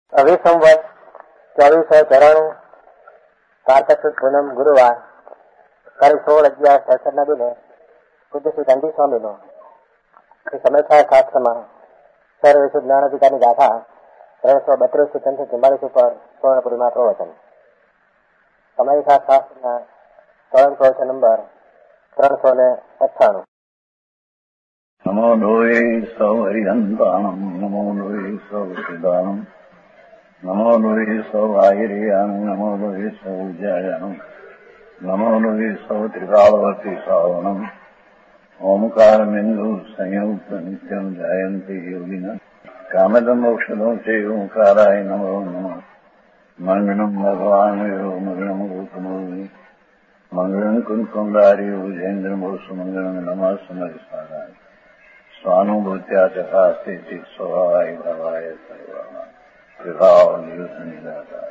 હવે સંવત 2494 કારતક સુદ પૂનમ ગુરુવાર તારીખ 16/11/66 દિને પૂજ્ય શ્રી ગાંધી સ્વામીનો સમયછાયા શાસ્ત્રમાં સર્વ જ્ઞાન અધિકારની ગાથા 332 344 ઉપર સુવર્ણપુરીમાં પ્રવચન. સમયછાયા શાસ્ત્રના પ્રવચન નંબર 398. નમો લોહે સૌ હરિહંતાણમ, નમો લોહે સૌ સિદ્ધાણમ, નમો લોહે સૌ આયર્યાણમ, નમો લોહે સૌ જયાણમ, નમો લોહે સૌ ત્રિકાળવતી શ્રાવણમ. ઓમકાર બિંદુ સંયુક્ત નિત્યમ જાયંતિ યોગિના કામદમ મોક્ષદો છે ઓંકારાય નમો નમઃ. મંગળમ ભગવાન મંગળમ ગોતમોહિ મંગળમ કુંકુંડારી ભુજેન્દ્રમો સુમંગળમ નમઃ સમરિસારાય સ્વાનુભૂત્યા ચકાસ્તે સ્વભાવાય ભવાય સર્વમાં વિભાવ નિયુત નિરાકાર.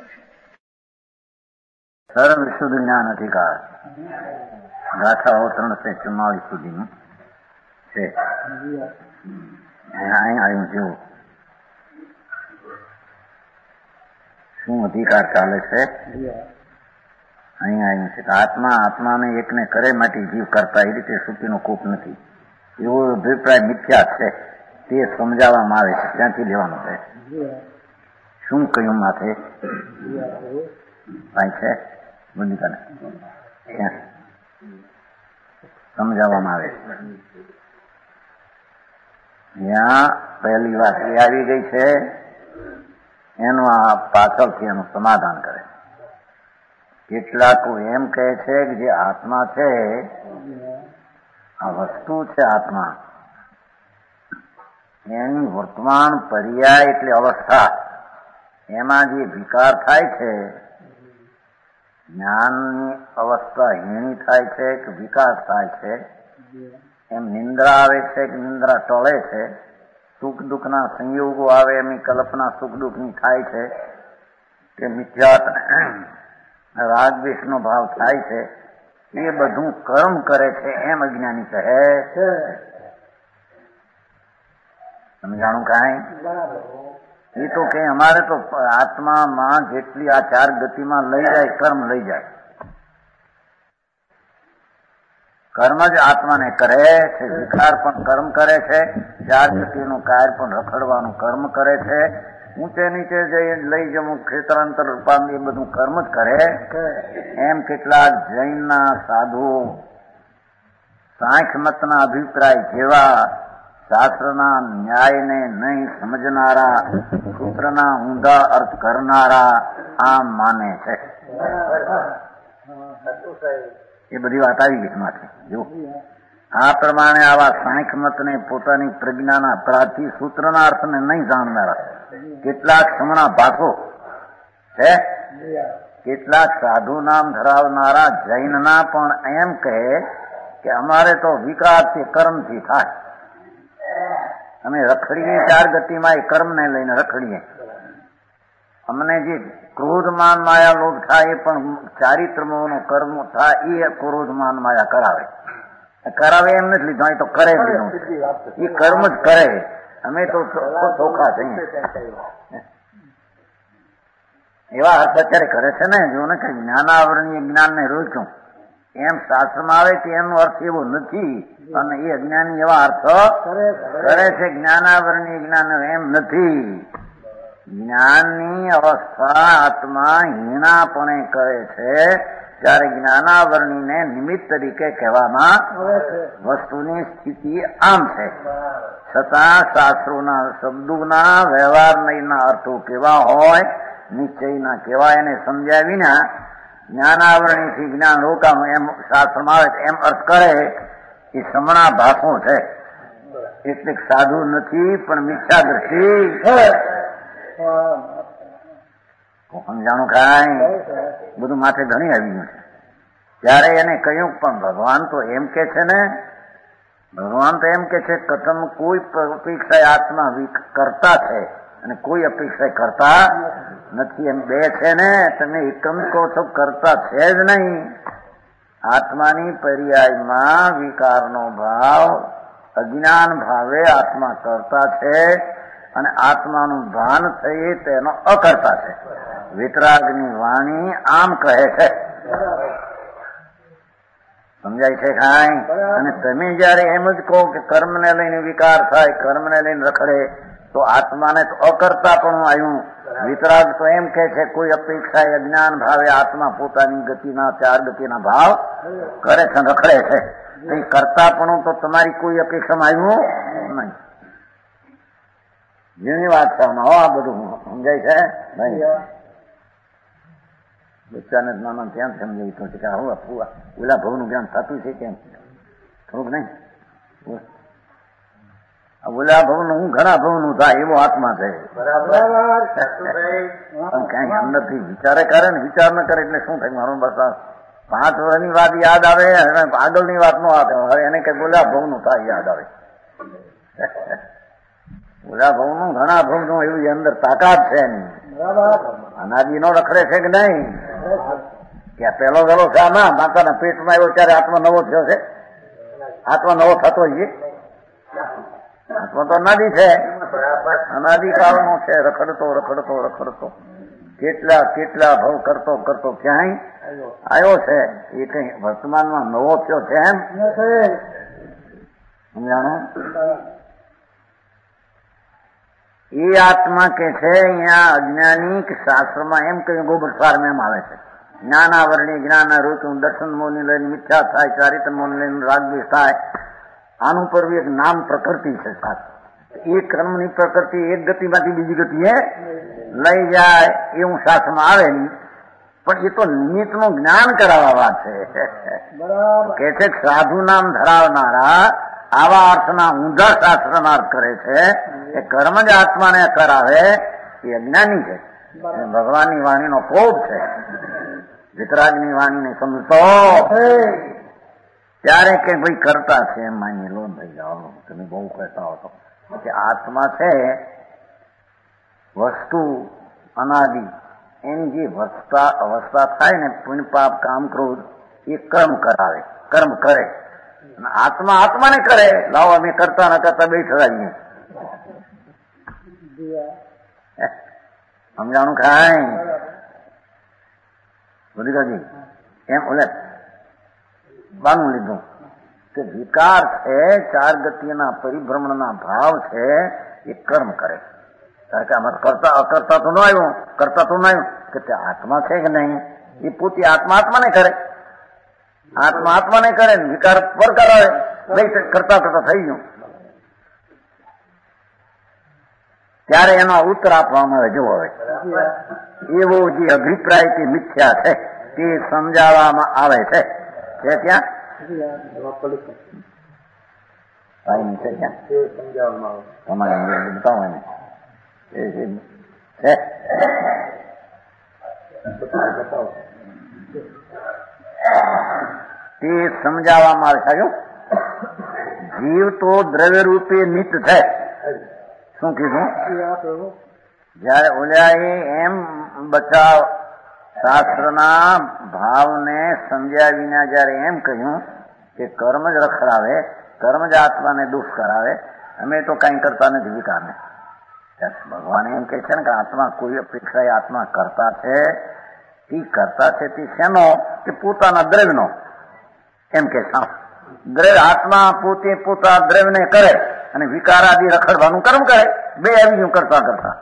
સર્વ શુદ્ધ જ્ઞાન અધિકાર ગાથાઓ 344 સુધીનું છે. અહીં આવ્યું જો શું અધિકાર ચાલે છે. અહીં આવ્યું છે કે આત્માને એકને કરે માટે જીવ કરતા એ રીતે શ્રુતિનો કોપ નથી એવો અભિપ્રાય મિથ્યા છે. તે સમજાવવામાં આવે છે. ત્યાંથી લેવાનું છે. શું કહ્યું માથે કાંઈ છે બંદિકાને સમજાવવામાં આવે છે. ત્યાં પહેલી વાત એ આવી ગઈ છે એનું આ પાછળથી એનું સમાધાન કરે. કેટલાક એમ કહે છે કે જે આત્મા છે આ વસ્તુ છે આત્મા એની વર્તમાન પર્યાય એટલે અવસ્થા એમાં જે વિકાર થાય છે જ્ઞાનની અવસ્થા હીણી થાય છે કે વિકાસ થાય છે એમ નિંદ્રા આવે છે કે નિંદ્રા ટળે છે સુખ દુઃખના સંયોગો આવે એમની કલ્પના સુખ દુઃખની થાય છે કે મિથ્યા રાગ દ્વેષનો ભાવ થાય છે એ બધું કર્મ કરે છે એમ અજ્ઞાની કહે છે. સમજાણું કાંઈ એ તો કે અમારે તો આત્મામાં જેટલી આ ચાર ગતિમાં લઈ જાય કર્મ લઈ જાય. કર્મ જ આત્માને કરે છે. વિકાર પણ કર્મ કરે છે. ચાર ગતિનું કાર્ય પણ રખડવાનું કર્મ કરે છે. ઊંચે નીચે જઈ લઈ જવું ક્ષેત્રાંતર રૂપાંતર એ બધું કર્મ જ કરે. એમ કેટલાક જૈનના સાધુ સાંખ્ય મતના અભિપ્રાય જેવા શાસ્ત્રના ન્યાયને નહીં સમજનારા સૂત્રના ઊંધા અર્થ કરનારા આમ માને છે. એ બધી વાત આવી ગઈ માથે. જો આ પ્રમાણે આવા સાંખ્ય મતને પોતાની પ્રજ્ઞાના અપરાધથી સૂત્રના અર્થને નહીં જાણનારા કેટલાક સમણા ભાષો છે. કેટલાક સાધુ નામ ધરાવનારા જૈનના પણ એમ કહે કે અમારે તો વિકારથી કર્મથી થાય. અમે રખડીએ ચાર ગતિમાં એ કર્મને લઈને રખડીએ. અમને જે ક્રોધમાન માયા લોભ થાય એ પણ ચારિત્રમોનો કર્મ થાય એ ક્રોધમાન માયા કરાવે એમ નથી લીધું. એ તો કરે જ એ કર્મ જ કરે. અમે તો ચોખ્ખા થઈએ એવા અર્થ અત્યારે કરે છે ને. જો ને કે જ્ઞાનાવરણીય જ્ઞાનને રોક્યું એમ શાસ્ત્રમાં આવે કે એનો અર્થ એવો નથી અને એ અજ્ઞાની એવા અર્થ કરે છે. જ્ઞાનાવરણીય જ્ઞાન એમ નથી. જ્ઞાનની અવસ્થા આત્મા હીણાપણે કરે છે ત્યારે જ્ઞાનાવરણીને નિમિત્ત તરીકે કહેવામાં વસ્તુની સ્થિતિ આમ છે. છતાં શાસ્ત્રોના શબ્દોના વ્યવહારના અર્થો કેવા હોય નિશ્ચયના કેવા એને સમજ્યા વિના જ્ઞાનાવરણીથી જ્ઞાન રોકાવું એમ શાસ્ત્રમાં આવે એમ અર્થ કરે એ સમણા ભાષો છે. એટલે સાધુ નથી પણ મિથ્યા દ્રષ્ટિ. સમજાણું કાંઈ બધું માથે ઘણી આવી ગયું છે. ત્યારે એને કહ્યું પણ ભગવાન તો એમ કે છે ને. ભગવાન તો એમ કે છે કથમ કોઈ અપેક્ષા આત્મા કરતા છે અને કોઈ અપેક્ષા કરતા નથી. એમ બે છે ને. તમે એકમ કહો છો કરતા છે જ નહીં. આત્માની પર્યાયમાં વિકારનો ભાવ અજ્ઞાન ભાવે આત્મા કરતા છે અને આત્માનું ભાન થઈએ તેનો અકર્તા છે. વિતરાગની વાણી આમ કહે છે. સમજાય છે કાંઈ? અને તમે જયારે એમ જ કહો કે કર્મને લઈને વિકાર થાય, કર્મને લઈને રખડે, તો આત્માને તો અકર્તા પણ આવ્યું. વિતરાગ તો એમ કે છે કોઈ અપેક્ષા અજ્ઞાન ભાવે આત્મા પોતાની ગતિના 4 ગતિના ભાવ કરે છે, રખડે છે. એ કરતાપણું તો તમારી કોઈ અપેક્ષામાં આવ્યું નહીં. જેની વાત છે આ બધું સમજાય છે નહીં? બચ્ચાને નાના ત્યાં સમજાવ્યું છે કે ઓલા ભવનું જ્ઞાન થતું છે કેમ થોડુંક નહીં. ઓલા ભવનું ઘણા ભવનું થાય એવો આત્મા છે. પણ કઈ અંદરથી વિચારે કરે ને વિચાર ન કરે એટલે શું થાય? મારું બસ 5 વર્ષની વાત યાદ આવે, આગળની વાત નો આવે. હવે એને કઈ ઓલા ભવનું થાય યાદ આવે. ઓલા ભવનું ઘણા ભવનું એવી અંદર તાકાત છે એની. અનાદિ નો રખડે છે કે નહીં? કે પેલો ગલો છે આમાં માતાના પેટમાં આવ્યો ત્યારે આત્મા નવો થયો છે. આત્મા નવો થતો છે. આત્મા તો અનાદિ છે, અનાદિ કાળનો છે. રખડતો રખડતો રખડતો કેટલા ભવ કરતો કરતો ક્યાંય આવ્યો છે. એ કઈ વર્તમાનમાં નવો થયો છે એમ સમજાણું? એ આત્મા કે છે અહીંયા અજ્ઞાની કે શાસ્ત્રમાં એમ કહ્યું ગોબરસાર એમ આવે છે. જ્ઞાનાવરણી જ્ઞાન રૂચું દર્શન મોની લઈને મિથ્યા થાય, ચારિત્ર મોની લઈને રાગદ્વેષ થાય. આનું પર એક નામ પ્રકૃતિ છે. એ કર્મની પ્રકૃતિ એક ગતિમાંથી બીજી ગતિએ લઈ જાય એવું શાસ્ત્રમાં આવે નહીં. પણ એ તો નિમિત્તનું જ્ઞાન કરાવવા વાત છે. કે છે સાધુ નામ ધરાવનારા આવા અર્થના ઊંધા શાસ્ત્રના અર્થ કરે છે કે કર્મ જ આત્માને કરાવે એ અજ્ઞાની છે. ભગવાનની વાણીનો કોપ છે. વિતરાગની વાણીને સમજતો ત્યારે કે ભાઈ કરતા છે એમ માની લો ભાઈ જાઓ તમે બહુ કહેતા હો કે આત્મા છે વસ્તુ અનાદિ એની જે અવસ્થા થાય ને પુણ્ય પાપ કામ ક્રોધ એ કર્મ કરાવે, કર્મ કરે. આત્મા આત્માને કરે. લાવો અમે કરતા ન કરતા બેઠા રહીએ. સમજાણું ખાય બધી એમ ઓલે બાનું લીધું કે વિકાર છે 4 ગતિના પરિભ્રમણના ભાવ છે એ કર્મ કરે. કારણ કે આમાં કરતા અકર્તા તો ન આવ્યું, કરતા તો ન આવ્યું કે તે આત્મા છે કે નહીં એ પોતે આત્મા આત્માને કરે. આત્મા આત્માને કરે ને વિકાર પર કરાવે. ભાઈ કરતા કરતા થઈ ગયું ત્યારે એનો ઉત્તર આપવામાં આવે. જુઓ હવે એવો જે અભિપ્રાય કે મિથ્યા છે તે સમજાવવામાં આવે છે. ક્યાં તમારે બતાવો એને તે સમજાવવામાં આવે છે. જીવ તો દ્રવ્ય રૂપે નિત છે. શું કીધું? જયારે ઓલ્યા એમ બચાવ શાસ્ત્રના ભાવને સમજ્યા વિના જયારે એમ કહ્યું કે કર્મ જ રખડાવે, કર્મ જ આત્માને દુઃખ કરાવે, અમે તો કઈ કરતા નથી વિકારને. ભગવાન એમ કે છે ને કે આત્મા કોઈ અપેક્ષા આત્મા કરતા છે. તે કરતા છે તે શેનો? કે પોતાના દ્રવ્યનો. એમ કે દ્રવ્ય આત્મા પોતે પોતા દ્રવ્યને કરે અને વિકારાદી રખડવાનું કર્મ કરે. બે આવી ગયું કરતા કરતા.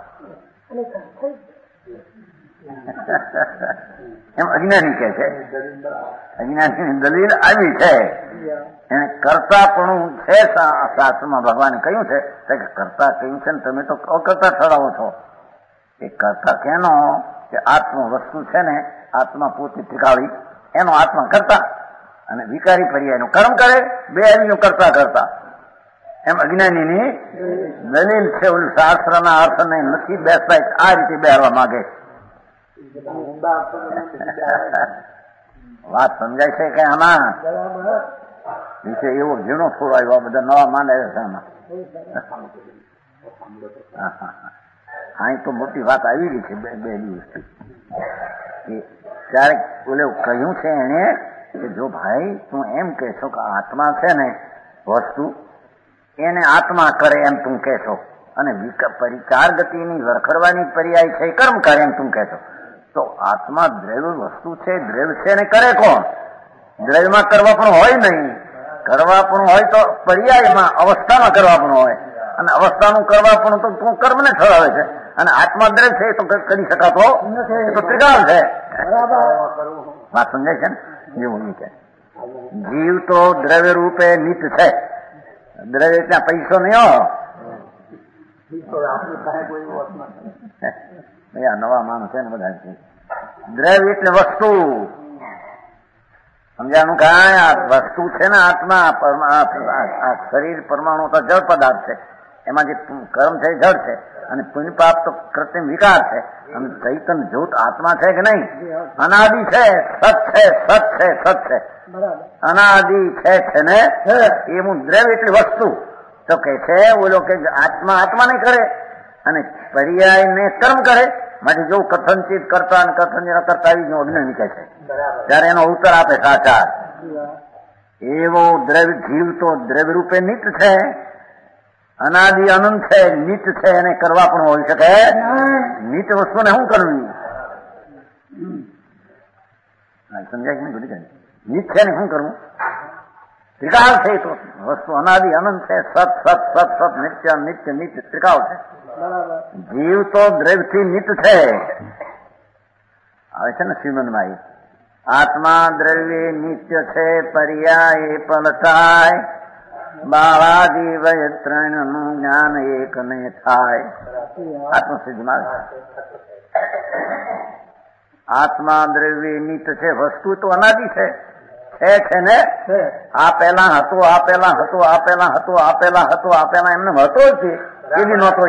એમ અજ્ઞાની કે છે. અજ્ઞાની દલીલ આવી છે. એને કરતાપણું છે શાસ્ત્રમાં ભગવાને કહ્યું છે કે કરતા કહ્યું છે ને તમે તો અકર્તા ઠરાવો છો. એ કરતા કેનો? કે આત્મ વસ્તુ છે ને આત્મા પોતે ઠીકાવી એનો આત્મા કરતા અને વિકારી પર્યાય એનું કર્મ કરે. બે આવી કરતા કરતા. એમ અજ્ઞાનીની દલીલ છે. ઓલું શાસ્ત્રના અર્થને નથી બેસતા આ રીતે બેસવા માંગે. વાત સમજાય છે કે આમાં વિશે એવો ઝીણો થોડો આવ્યો. બધા નવા માંડ આવ્યા છે આમાં. અહીં તો મોટી વાત આવી ગઈ છે બે દિવસથી. ક્યારેક ઓલે કહ્યું છે એને કે જો ભાઈ તું એમ કહેશો કે આત્મા છે ને વસ્તુ એને આત્મા કરે એમ તું કહેશો અને ચાર ગતિની વરખડવાની પર્યાય છે કર્મ કરે એમ તું કહેતો. તો આત્મા દ્રવ્ય વસ્તુ છે, દ્રવ્ય છે ને કરે કોણ? દ્રવ્યમાં કરવા પણ હોય નહીં, કરવા પણ હોય તો પર્યાયમાં અવસ્થામાં કરવા પણ હોય, અને અવસ્થાનું કરવા પણ તો તું કર્મને ઠરાવે છે. અને આત્મા દ્રવ્ય છે એ તો કરી શકાતો એ તો ત્રિકાળ છે. વાત સમજાય છે ને? એવું કે જીવ તો દ્રવ્ય રૂપે નિત્ય છે. દ્રવ્ય ત્યાં પૈસો નહીં હો. નવા માણસ છે ને બધા. દ્રવ્ય એટલે વસ્તુ. સમજાનું કાંઈ આ વસ્તુ છે ને આત્મા આ શરીર પરમાણુ તો જળ પદાર્થ છે. એમાં જે કર્મ છે જળ છે અને પુણ્ય પાપ તો કૃત્રિમ વિકાર છે. અને ચૈતન જ્યોત આત્મા છે કે નહીં? અનાદિ છે, સત છે, સત છે, સત છે, અનાદિ છે ને એવું દ્રવ્ય એટલી વસ્તુ. તો કે છે ઓલો કે આત્મા આત્મા નહીં કરે અને પર્યાય ને કર્મ કરે. માટે જો કથનચિત કરતા અને કથન કરતા આવી જો અજ્ઞાન નીકળે છે ત્યારે એનો ઉત્તર આપે સાચા. એવો દ્રવ્ય જીવ તો દ્રવ્ય રૂપે નિત્ય છે, અનાદિ અનંત છે, નિત્ય છે, એને કરવા પણ હોઈ શકે. નિત્ય વસ્તુને શું કરવી? સમજાય કે નહીં? નિત્ય છે ને શું કરવું? ત્રિકાળ છે તો વસ્તુ અનાદિ અનંત છે, સત સત સત સત નિત્ય નિત્ય નિત્ય ત્રિકાળ છે. જીવ તો દ્રવ્યથી નિત્ય છે. આવે છે ને શ્રીમંદમાં આત્મા દ્રવ્ય નિત્ય છે, પર્યાય પલટાય, બાળાદિ વય ત્રણ નું જ્ઞાન એક ને થાય. આત્મસિદ્ધિમાં આત્મા દ્રવ્ય નિત્ય છે, વસ્તુ તો અનાદિ છે ને. આ પેલા હતો, આ પેલા હતો, આ પેલા હતો, આ પેલા હતો, આ પેલા એમને હતો જ છે. એ બી નહોતો.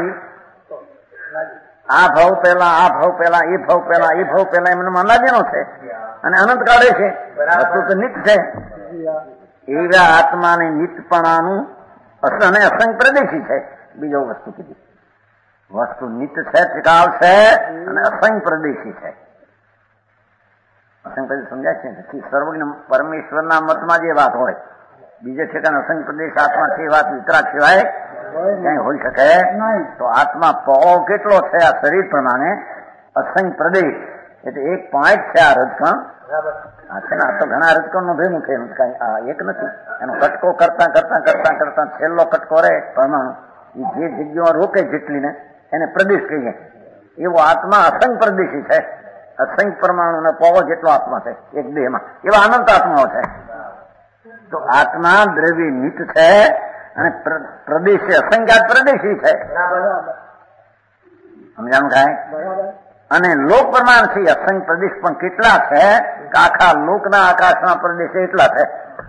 આ ભાવ પેલા, આ ભાવ પેલા, એ ભાવ પેલા, એ ભાવ પેલા એમને અનાદિનો છે અને અનંત કાળે છે. વસ્તુ તો નિત્ય છે. એવા આત્માને નિત્યપણાનું અને અસંગ પ્રદેશી છે. બીજો વસ્તુ કીધી વસ્તુ નિત્ય છે, ત્રિકાળ છે અને અસંગ પ્રદેશી છે. અસંગ પ્રદેશ સમજાય છે? સર્વજ્ઞ પરમેશ્વરના મતમાં જે વાત હોય બીજે ઠેકાને અસંગ પ્રદેશ આત્મા છે વાત વિતરાગ સિવાય ક્યાંય હોઈ શકે. તો આત્મા પહો કેટલો છે આ શરીર પ્રમાણે? અસંગ પ્રદેશ એટલે એક પોઈન્ટ છે. આ રજકણ આ છે ને, આ તો ઘણા રજકણ નું ભેગું છે, કઈ આ એક નથી. એનો કટકો કરતા કરતા કરતા કરતા છેલ્લો કટકો રહે પરમાણુ, એ જે જગ્યાઓ રોકે જેટલી ને એને પ્રદેશ કહીએ. એવો આત્મા અસંગ પ્રદેશી છે. અસંગ પરમાણુ ને પહો જેટલો આત્મા છે એક દેહમાં. એવા અનંત આત્માઓ છે. તો આત્મા દ્રવ્ય નિત્ય છે અને પ્રદેશી અસંખ્યાત પ્રદેશી છે. સમજાણું કાંઈ? અને લોક પ્રમાણ થી અસંગ પ્રદેશ પણ કેટલા છે કે આખા લોકના આકાશના પ્રદેશ એટલા છે.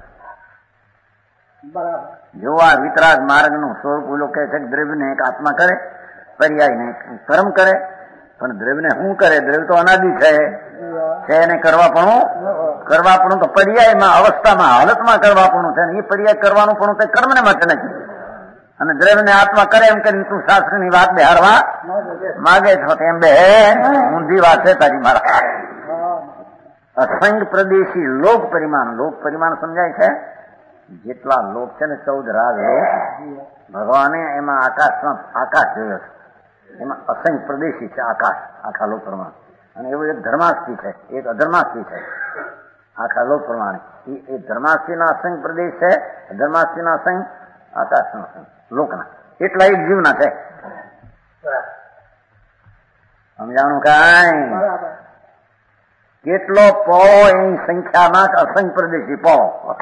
જો આ વિતરાગ માર્ગનું સ્વરૂપ ઓલો કહે છે કે દ્રવ્યને એક આત્મા કરે, પર્યાયને કર્મ કરે. પણ દ્રવ્યને શું કરે? દ્રવ્ય તો અનાદિ છે એને કરવા પણ તો પર્યાયમાં અવસ્થામાં હાલતમાં કરવા પણ છે. એ પર્યાય કરવાનું પણ તે કર્મને માટે નથી. અને દ્રવ્યને આત્મા કરે એમ કરીને તું શાસ્ત્રની વાત બહારવા માગે છો તેમ બે ઊંધી વાત છે તારી મારા. અસંગ પ્રદેશી લોક પરિમાણ સમજાય છે? જેટલા લોક છે ને 14 રાજ લોક ભગવાને એમાં આકાશ જોયો છે. એમાં અસંગ પ્રદેશી છે આકાશ, આખા લોક પ્રમાણ. અને એવું એક ધર્માસ્થી છે, એક અધર્માસ્થી છે. આખા લોક પ્રમાણે એ ધર્માસ્થીના અસંગ પ્રદેશ છે, અધર્માસ્થીના અસંગ, આકાશના અસંગ, લોકના. એટલા એક જીવના છે. સમજાણું કાંઈ? કેટલો પો એની સંખ્યામાં અસંગ પ્રદેશી પો.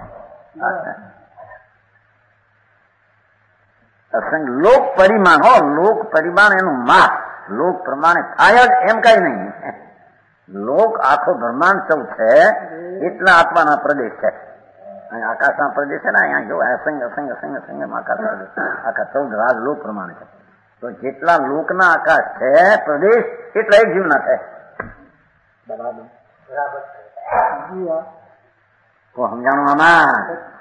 અસંગ લોક પરિમાણ એનું માપ લોક પ્રમાણે થાય જ એમ કઈ નહીં. લોક આખો બ્રહ્માંડ 14 છે એટલા આત્માના પ્રદેશ છે. આકાશના પ્રદેશ છે ને અહીંયા જો અસંગ આકાશ પ્રદેશ આખા 14 રાજ લોક પ્રમાણે છે. તો જેટલા લોકના આકાશ છે પ્રદેશ એટલા એક જીવના છે. બરાબર તો સમજાણું આમાં?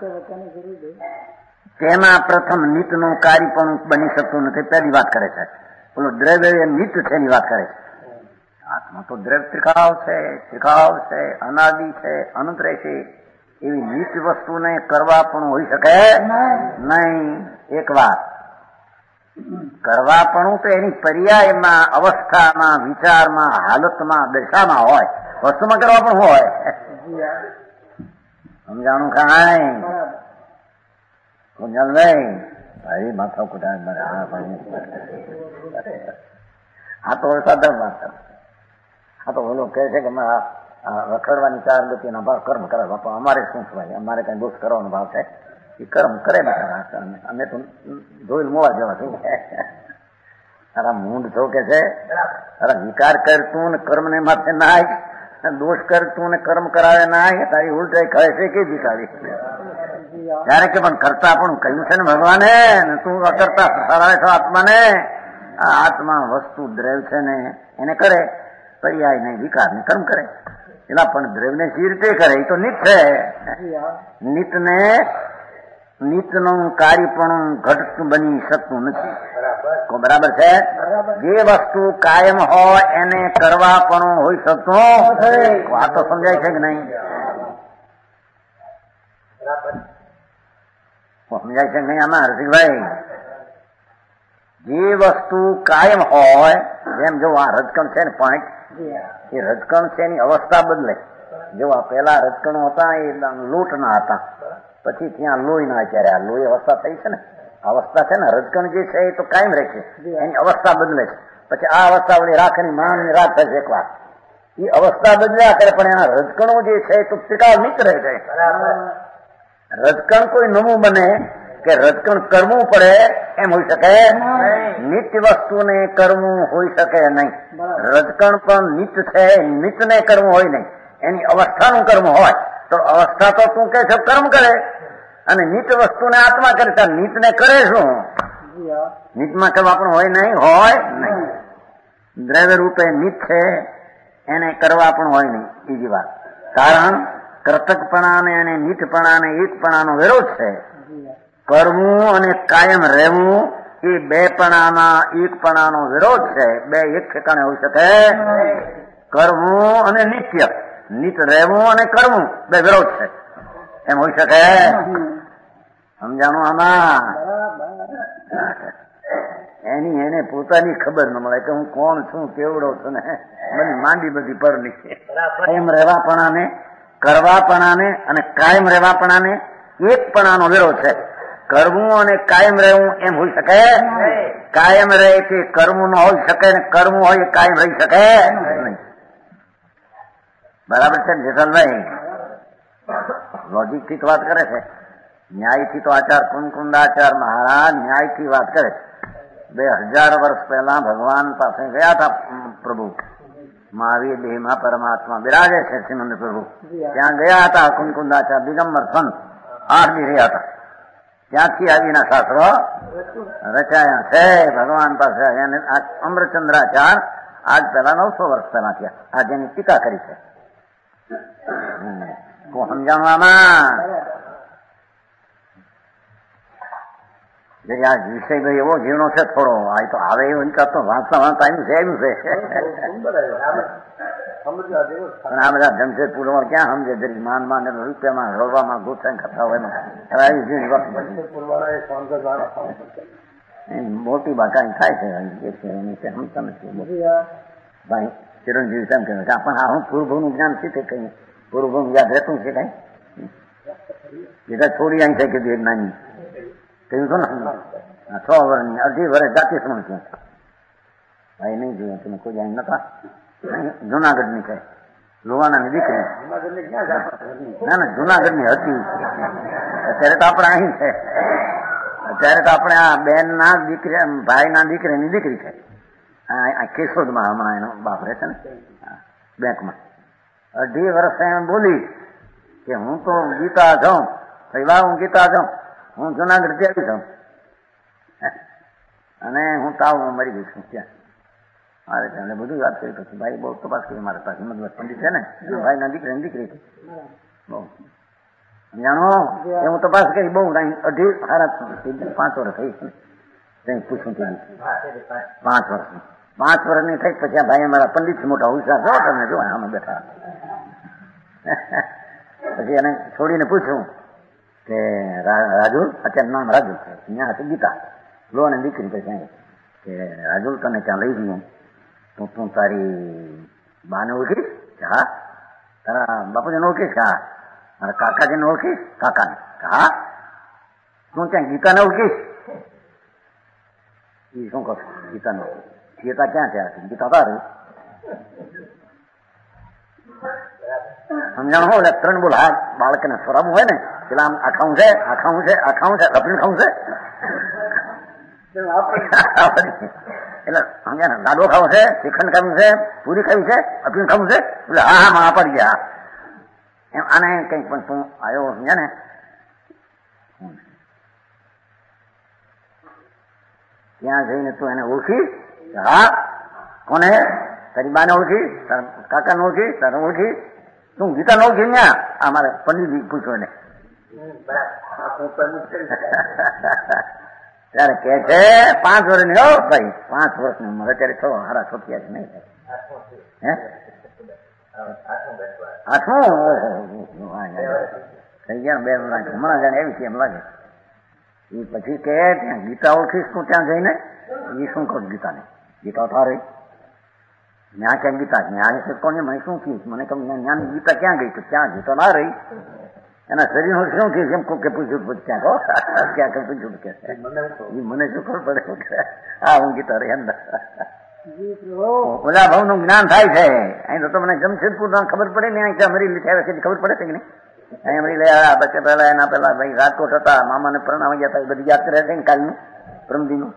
તેમાં પ્રથમ નિત્યનું કાર્ય પણ બની શકતું નથી. પહેલી વાત કરે છે બોલો દ્રવ્ય નિત્ય છે એની વાત કરે છે. આત્મા તો દ્રવ્ય ત્રિકાળ છે, અનાદિ છે, અનંત રહેશે. એવી નિત્ય વસ્તુને કરવા પણ હોઈ શકે નહીં. એક વાત કરવાપણું તો એની પર્યાયમાં, અવસ્થામાં, વિચારમાં, હાલતમાં, દશામાં હોય. વસ્તુમાં કરવા પણ હોય. સમજાણું કાંઈ? સમજાણું નહીં? ભાઈ માથા કુટા આ તો સાદા વાત. આ તો ઓલો કહે છે કે રખડવાની 4 ગતિના ભાવ કર્મ કરે. બાપા અમારે શું ભાઈ, અમારે કઈ દોષ કરવાનો ભાવ છે? એ કર્મ કરે ને અમે તો જોઈ મોવા જેવા થઈ. તારા મૂંડ છો કે છે તારા વિકાર કરતું ને કર્મ ને માથે નાય, દોષ કરતું ને કર્મ કરાવે નાય, તારી ઉલટાઈ કહે છે કે વિકારી. ત્યારે કે પણ કરતા પણ કહ્યું છે ને ભગવાને, તું અકર્તા સરાવે છો આત્માને. આ આત્મા વસ્તુ દ્રવ છે ને એને કરે, પર્યાય ને વિકાર ને કર્મ કરે. એલા પણ દ્રવ ને સી રીતે કરે? એ તો નિત છે. નિત ને નિતનું કાર્યપણું ઘટ બની શકતું નથી. બરાબર છે? જે વસ્તુ કાયમ હોય એને કરવાપણું હોઈ શકતું. આ તો સમજાય છે કે નહીં? સમજાય છે કે નહીં આમાં હર્ષિકભાઈ? જે વસ્તુ કાયમ હોય, જેમ જો આ રજકણ છે ને પોઈન્ટ, એ રજકણ છે એની અવસ્થા બદલે. જો આ પેલા રજકણો હતા એ લોટના હતા, પછી ત્યાં લોહીના. અત્યારે આ લોહી અવસ્થા થઈ છે ને, અવસ્થા છે ને, રજકણ જે છે એ તો કાયમ રહે છે, એની અવસ્થા બદલે છે. પછી આ અવસ્થા ઓલી રાખની માનની રાખ થશે એક વાર, એ અવસ્થા બદલ્યા કરે, પણ એના રજકણો જે છે એ તો ટીકાવ નીકળે છે. રજકણ કોઈ નવું બને કે રજકણ કરવું પડે એમ હોઈ શકે? નિત્ય વસ્તુને કરવું હોઈ શકે નહીં. રજકણ પણ નિત્ય છે, નિત્યને કરવું હોય નહીં, એની અવસ્થાનું કર્મ હોય. તો અવસ્થા તો તું કે છે કર્મ કરે, અને નિત્ય વસ્તુને આત્મા કરે. તો નિત્યને કરે શું? નિત્યમાં કરવા પણ હોય નહીં, હોય નહીં. દ્રવ્ય રૂપે નિત છે એને કરવા પણ હોય નહીં. બીજી વાત, કારણ કર્તકપણાને અને નિતપણાને એકપણાનો વિરોધ છે. કરવું અને કાયમ રહેવું એ બેપણાના એકપણાનો વિરોધ છે. બે એક ઠેકાણે હોઈ શકે? કરવું અને નિત્ય, નિત રહેવું અને કરવું બે વિરોધ છે, એમ હોઈ શકે? સમજાણું આમાં? એને પોતાની ખબર ન મળે કે હું કોણ છું, કેવડો છું ને બધી માંડી બધી પરલી. કાયમ રહેવાપણાને, કરવાપણાને અને કાયમ રહેવાપણાને એકપણાનો વિરોધ છે. કરવું અને કાયમ રહેવું એમ હોઈ શકે? કાયમ રહે તે કરવું ન હોઈ શકે, ને કરવું હોય કાયમ રહી શકે નહીં. બરાબર છે ને જેઠાલભાઈ? લોજિક થી વાત કરે છે. ન્યાય થી તો આચાર કુંકુંદાચાર મહારાજ ન્યાય થી વાત કરે. 2000 વર્ષ પહેલા ભગવાન પાસે ગયા હતા પ્રભુ. મહાવીર દેહમાં પરમાત્મા બિરાજે છે શ્રીમંદ પ્રભુ. ત્યાં ગયા હતા કુંકુંદાચાર દિગંબર સંત 8 દી રહ્યા હતા. ત્યાંથી આવીના શાસ્ત્રો રચાયા છે ભગવાન પાસે. અમરચંદ્રાચાર આજ પહેલા 900 વર્ષ પહેલા થયા. આ જેની ટીકા કરી છે. સમજાવવામાં આ વિષય ભાઈ એવો જીવનો છે થોડો. આ તો આવે એવું તો વાંચતા વાંચતા એનું છે એનું છે. પણ આ બધા જમશેદપુરમાં ક્યાં સમજે? જરી માનમાં રૂપિયામાં રોડવામાં ગોઠાઈ ખાતા હોય મોટી બાકાઈ થાય છે. સમજતા નથી ભાઈ. ચિરંજીવી તેમ કહે છે પણ આ હું પૂર્વનું જ્ઞાન છે તે કઈ પૂર્વનું યાદ રહેતું છે કઈ? એ થોડી અહીં છે કે બે નાની કહ્યું છું ને 6 વર્ષની 2.5 વર્ષ જાતિ સમજ છું ભાઈ. નહીં જોયું તમે કોઈ અહીં નતા? જુનાગઢ ની છે, લોહાણાની દીકરી. ના ના જુનાગઢ ની હતી. અત્યારે તો આપણે અહીં છે. અત્યારે તો આપણે આ બેન ના દીકરી, ભાઈ ના દીકરીની દીકરી છે. કેશોદમાં હમણાં એનો બાપ રહે છે ને બેંકમાં. 2.5 વર્ષ એમ બોલી કે હું તો ગીતા જાઉં. હું ગીતા જાઉં, હું જુનાગઢ થી આવી જાઉં અને હું તાવમાં મરી ગઈ છું ત્યાં. મારે તમને બધું વાત કરી. પછી ભાઈ બહુ તપાસ કરી મારા પાસે. હિંમતવત પંડિત છે ને, ભાઈ ના દીકરી દીકરી છે. બહુ જાણો એ હું તપાસ કરી. બહુ 5 વર્ષ થઈ કઈ પૂછું ત્યાં 5 વર્ષની. 5 વર્ષની થઈ પછી આ ભાઈ અમારા પંડિત છે, મોટા હોશિયાર છો તમે, જો આમાં બેઠા. પછી એને છોડીને પૂછ્યું કે રાજુ, અત્યારે નામ રાજુ છે, ત્યાં હતી ગીતા. લો અને દીકરી પછી કે રાજુલ તને ત્યાં લઈ ગયું તું તારી બાને ઓળખીશ? હા. તારા બાપુજીને ઓળખીશ? હા. મારા કાકાજીને ઓળખીશ? કાકાને? હા. તું ત્યાં ગીતાને ઓળખીશ? એ શું કહું ગીતાને? ગીતા ક્યાં છે? ગીતા તારું સમજાણું હોય એટલે 3 બોલ હાથ બાળકને ફરાવું હોય ને પેલા આમ આ ખાવું છે, આ ખાવું છે, આ ખાવું છે, રફીણ ખાવું છે એટલે સમજ્યા ને, લાડવો ખાવો છે, શ્રીખંડ ખાવું છે, પૂરી ખાવી છે, અફીણ ખાવું છે, એટલે હા હા માં પડી ગયા એમ. આને કઈક પણ તું આવ્યો સમજ્યા ને, ત્યાં જઈને તું એને ઓળખી? હા. કોને? તારી બાને ઓળખી? તારા કાકાને ઓળખી? તારે ઓળખી? તું ગીતાને ઓળખી? ત્યાં અમારે પંડિતજી પૂછો ને ત્યારે કે છે 5 વર્ષની હો ભાઈ, 5 વર્ષની ઉંમર, અત્યારે 6 હારા છોટિયા નહીં થાય. 8 થઈ ગયા 2 લાગે હમણાં જાણે એવી છે એમ લાગે. એ પછી કે ત્યાં ગીતા ઓળખીશ તું ત્યાં જઈને? એ શું કહું ગીતાને? ગીતા તારે ત્યાં ક્યાં ગીતા? ત્યાં કોને મને શું કહીશ? મને કહું જ્ઞાની ગીતા ક્યાં ગઈ? તો ક્યાં ગીતા ના રહી. એના શરીરનું શું થયું એમ કે પૂછ્યું ક્યાં ક્યાં પૂછ્યું કે મને શું ખબર પડે? હા હું ગીતા રહી અંદર ઓલા ભાવ નું જ્ઞાન થાય છે. અહીં તો મને જમશેદપુર ખબર પડે ને, અહીં અમરેલી થયા છે ખબર પડે છે કે નહીં? અહીં અમરેલી આવ્યા પછી પેલા એના પેલા ભાઈ રાજકોટ હતા, મામાને પ્રણામ ગયા હતા, એ બધી યાદ રહે છે ને કાલનું પ્રમદીનું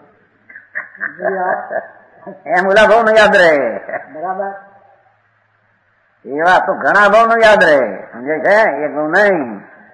એમ ઓલા ભાવ નું યાદ રહે. બરાબર. એવા તો ઘણા ભાવ નું યાદ રહે, સમજે છે? એક ભાવ નહીં.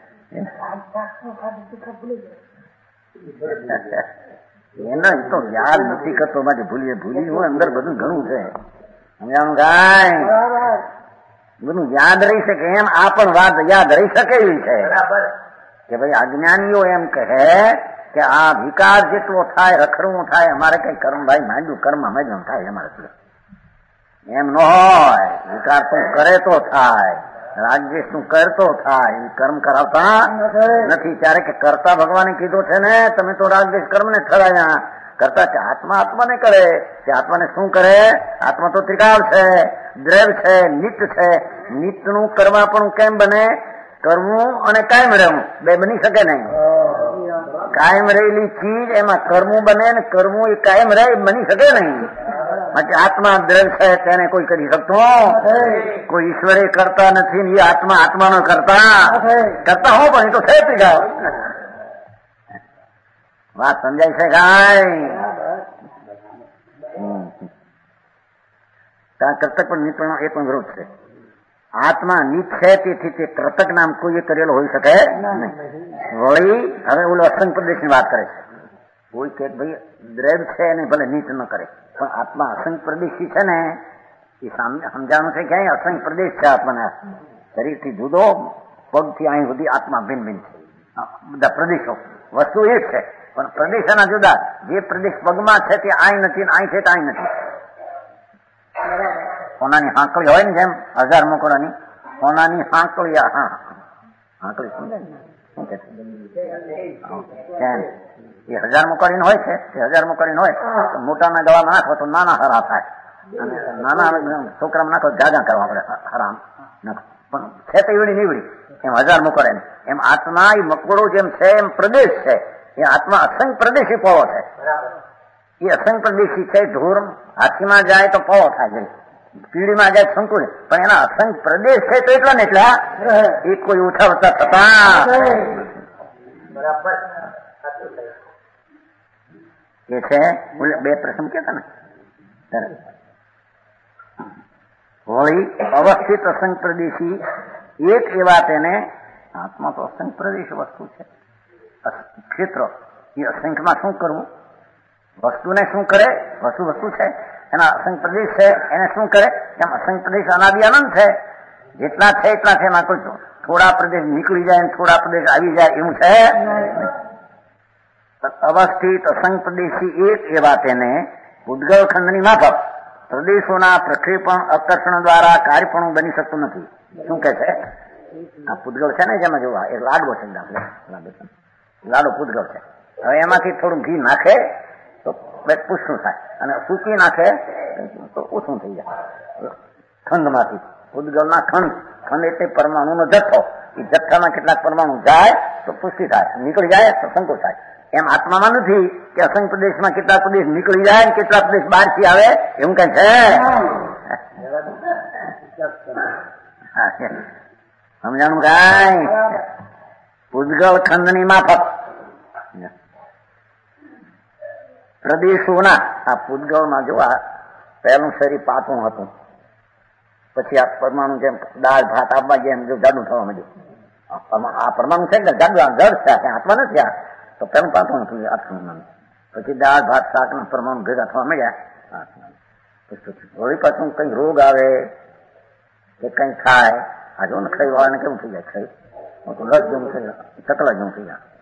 એનો તો યાદ નથી કરતો, બાકી ભૂલી હું અંદર બધું ઘણું છે સમજાણું કાંઈ બધું યાદ રહી શકે એમ આ પણ વાત યાદ રહી શકે એવી છે કે ભાઈ અજ્ઞાનીઓ એમ કહે કે આ વિકાર જેટલો થાય, રખડવું થાય, અમારે કઈ કર્મ ભાઈ માંડ્યું કર્મ માંડ્યું થાય અમારે એમ ન હોય. વિકાર તું કરે તો થાય, રાગદ્વેષ તું કરતો થાય, કર્મ કરાવતા નથી. ત્યારે કે કરતા ભગવાને કીધું છે ને, તમે તો રાગદ્વેષ કર્મ ને ઠરાયા કરતા છે. આત્મા આત્માને કરે તે આત્માને શું કરે? આત્મા તો ત્રિકાળ છે, દ્રવ છે, નિત્ય છે. નિત્યનું કરવા પણ કેમ બને? કરવું અને કાયમ રહેવું બે બની શકે નહીં. કાયમ રહેલી ચીજ એમાં કરવું બને ને કરવું એ કાયમ રહે બની શકે નહીં. માટે આત્મા દ્રવ છે તેને કોઈ કરી શકતો કોઈ ઈશ્વરે કરતા નથી ને એ આત્મા આત્માનો કરતા હો પણ એ તો છે ત્રિકાળ. વાત સમજાય છે કાંઈ? ત્યાં કર્તક પણ નિત્યનો એ પણ વિરોધ છે. આત્મા નિત છે તેથી તે કર્તક નામ કોઈએ કરેલો હોઈ શકે નહીં. વળી હવે ઓલો અસંગ પ્રદેશ ની વાત કરે છે. કોઈ કે ભાઈ દ્રવ છે એને ભલે નીચ ન કરે પણ આત્મા અસંગ પ્રદેશી છે ને એ સમજાણું છે ક્યાંય અસંગ પ્રદેશ છે આત્માને. શરીરથી જુદો, પગથી અહીં સુધી આત્મા ભિન્ન ભિન્ન છે. બધા પ્રદેશો વસ્તુ એક છે પણ પ્રદેશોના જુદા. જે પ્રદેશ પગમાં છે તે અહીં નથી, અહીં છે તે અહીં નથી. સોનાની હાંકળી હોય ને જેમ 1000 મોકળાની સોનાની હાંકળી, હાંકળી સમજાય ને શું કે એ 1000 મોકળીને હોય છે. તે 1000 મોકળીને હોય તો મોટાના ગળામાં નાખો તો નાના હરા થાય, અને નાના છોકરામાં નાખો જાજા કરવા પડે હરામ નાખો. પણ છે તો એવડી નીવડી એમ 1000 મોકળે ને એમ આત્મા એ મકવડો જેમ છે એમ પ્રદેશ છે. એ આત્મા અસંગ પ્રદેશી પોળો છે. એ અસંગ પ્રદેશી છે. ઢોર હાથીમાં જાય તો પોળો થાય, પીડીમાં જાય સંકુલ, પણ એના અસંગ પ્રદેશ છે તો એટલા ને એટલા એ કોઈ ઉઠાવતા થતા બરાબર એ છે. બે પ્રસંગ કેતા ને હોળી અવસ્થિત અસંગ પ્રદેશી એક એવા તેને આત્મા તો અસંગ પ્રદેશ વસ્તુ છે. ક્ષેત્ર એ અસંખ્યમાં શું કરવું? વસ્તુને શું કરે? વસ્તુ છે એના અસંગ પ્રદેશ છે એને શું કરે? એમ અસંગ પ્રદેશ અનાદિ અનંત છે. જેટલા છે એટલા છે. એમાં કોઈ થોડા પ્રદેશ નીકળી જાય થોડા પ્રદેશ આવી જાય એવું છે. અવસ્થિત અસંગ પ્રદેશી એક એવા તેને ઉદ્ગલ ખંડની માફક પ્રદેશોના પ્રક્ષેપણ આકર્ષણ દ્વારા કાર્યપણું બની શકતું નથી. શું કે છે? આ પૂતગલ છે ને જેમાં જોવા એક લાડવો છે, લાડો પૂતગલ છે. હવે એમાંથી થોડું ઘી નાખે પુષ્ટું થાય, અને સૂકી નાખે તો ઓછું થઈ જાય. ખંડમાંથી પૂતગલના ખંડ એટલે પરમાણુનો જથ્થો. એ જથ્થામાં કેટલાક પરમાણુ જાય તો પુષ્ટિ થાય, નીકળી જાય તો સંકોચ થાય. એમ આત્મામાં નથી કે અસંગ પ્રદેશમાં કેટલાક પ્રદેશ નીકળી જાય ને કેટલાક પ્રદેશ બહારથી આવે, એવું કઈ છે? સમજાણું કઈ? પૂતગલ ખંડની માફક પ્રદેશોના આ પૂતગલમાં જો આ પહેલું શરીર પાતળું હતું, પછી આ પરમાણુ જેમ દાળ ભાત આપવા જેમ જો જાડું થવા માંડ્યું. આ પરમાણુ છે ને જાડું જડ છે, હાથમાં નથી. આ તો પેલું પાતળું હતું આત્મા. પછી દાળ ભાત શાકના પરમાણુ ભેગા થવા માંડ્યા. વળી પાછું કઈ રોગ આવે કે કઈ થાય, આ જો ને ખાઈ વાળાને કેવું થઈ જાય? ખાઈ લસ જેવું થઈ જાય, ચકલા જેવું થઈ જાય.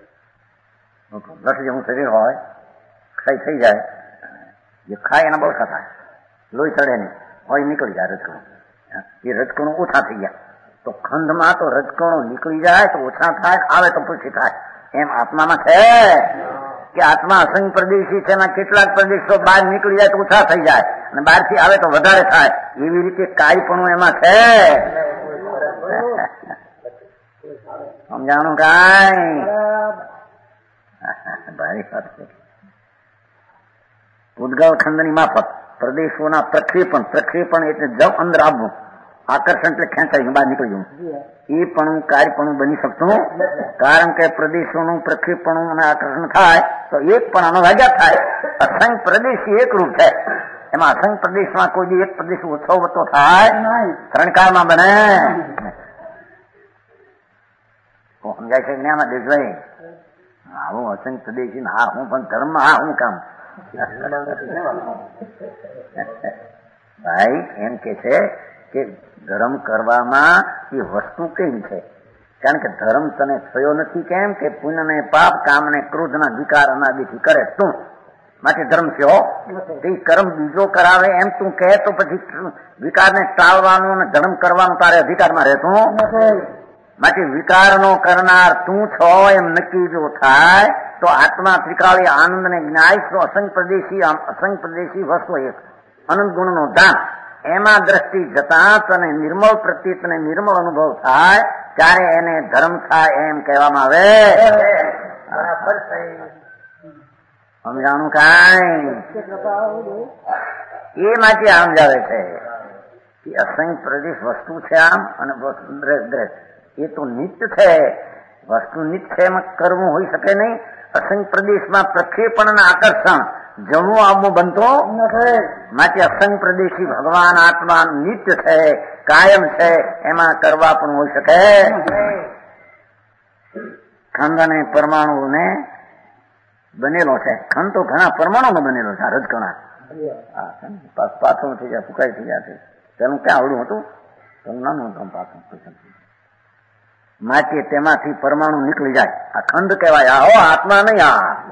લસ જેવું શરીર હોય, ખાઈ થઈ જાય, જે ખાય એના બહુ થાય, લોહી ચડે નહીં હોય, નીકળી જાય રજકણો. એ રજકણો ઓછા થઈ ગયા. તો ખંડમાં તો રજકણો નીકળી જાય તો ઓછા થાય, આવે તો પૂછી થાય. એમ આત્મામાં છે કે આત્મા અસંગ પ્રદેશી છે, એના કેટલાક પ્રદેશો બહાર નીકળી જાય તો ઓછા થઈ જાય, અને બહારથી આવે તો વધારે થાય. એવી રીતે કાયપણું એમાં છે. સમજાણું કાંઈ? ભારી વાત છે. પૂતગલ ખંડની માફક પ્રદેશોના પ્રક્ષેપણ એટલે જવ અંદર આવવું, આકર્ષણ એટલે ખેંચાઈ બહાર નીકળી જવું. એ પણ કાર્યપણું બની શકતું, કારણ કે પ્રદેશોનું પ્રક્ષેપણું અને આકર્ષણ થાય તો એક પણ આનો ભાગ્યા થાય. અસંગ પ્રદેશી એક રૂપ છે, એમાં અસંગ પ્રદેશમાં કોઈ એક પ્રદેશ ઓછો વતો થાય, ત્રણકારમાં બને. સમજાય છે જ્ઞાન દેશભાઈ? આવું અસંગ પ્રદેશી હા હું પણ ધર્મમાં હા હું કામ ભાઈ એમ કે છે કે ધર્મ કરવામાં એ વસ્તુ કેવી છે? કારણ કે ધર્મ તને થયો નથી કેમ કે પુણ્ય ને પાપ, કામ ને ક્રોધ ના વિકાર અનાદિથી કરે તું, માટે ધર્મ થયો. તે કર્મ બીજો કરાવે એમ તું કહે તો પછી વિકારને ટાળવાનું અને ધર્મ કરવાનું તારે અધિકારમાં રહેતું. માટે વિકારનો કરનાર તું છો એમ નક્કી જો થાય તો આત્મા ત્રિકાળી આનંદ ને જ્ઞાય તો અસંગ પ્રદેશી વસ્તુ એક અનંત ગુણ નો ધામ, એમાં દ્રષ્ટિ જતા તને નિર્મળ પ્રતીત ને નિર્મળ અનુભવ થાય ત્યારે એને ધર્મ થાય એમ કહેવામાં આવે. સમજાણું કાંઈ? એ માટે સમજાવે છે કે અસંગ પ્રદેશ વસ્તુ છે આમ, અને દ્રષ્ટિ એ તો નિત્ય છે. વસ્તુ નિત્ય છે, એમાં કરવું હોઈ શકે નહીં. અસંગ પ્રદેશમાં પ્રક્ષેપણ અને આકર્ષણ જણું આવવું બનતો નથી. માટે અસંગ પ્રદેશી ભગવાન આત્મા નિત્ય છે, કાયમ છે, એમાં કરવા પણ હોઈ શકે. ખંડ અને પરમાણુ ને બનેલો છે. ખંડ તો ઘણા પરમાણુ બનેલો છે. રજકણા પાછું થઈ જાય, સુકાઈ થઈ જાય. તેનું ક્યાં આવડું હતું? નાનું હતું પાછું. માટે તેમાંથી પરમાણુ નીકળી જાય. આ ખંડ કહેવાય. આહો આત્મા નહીં.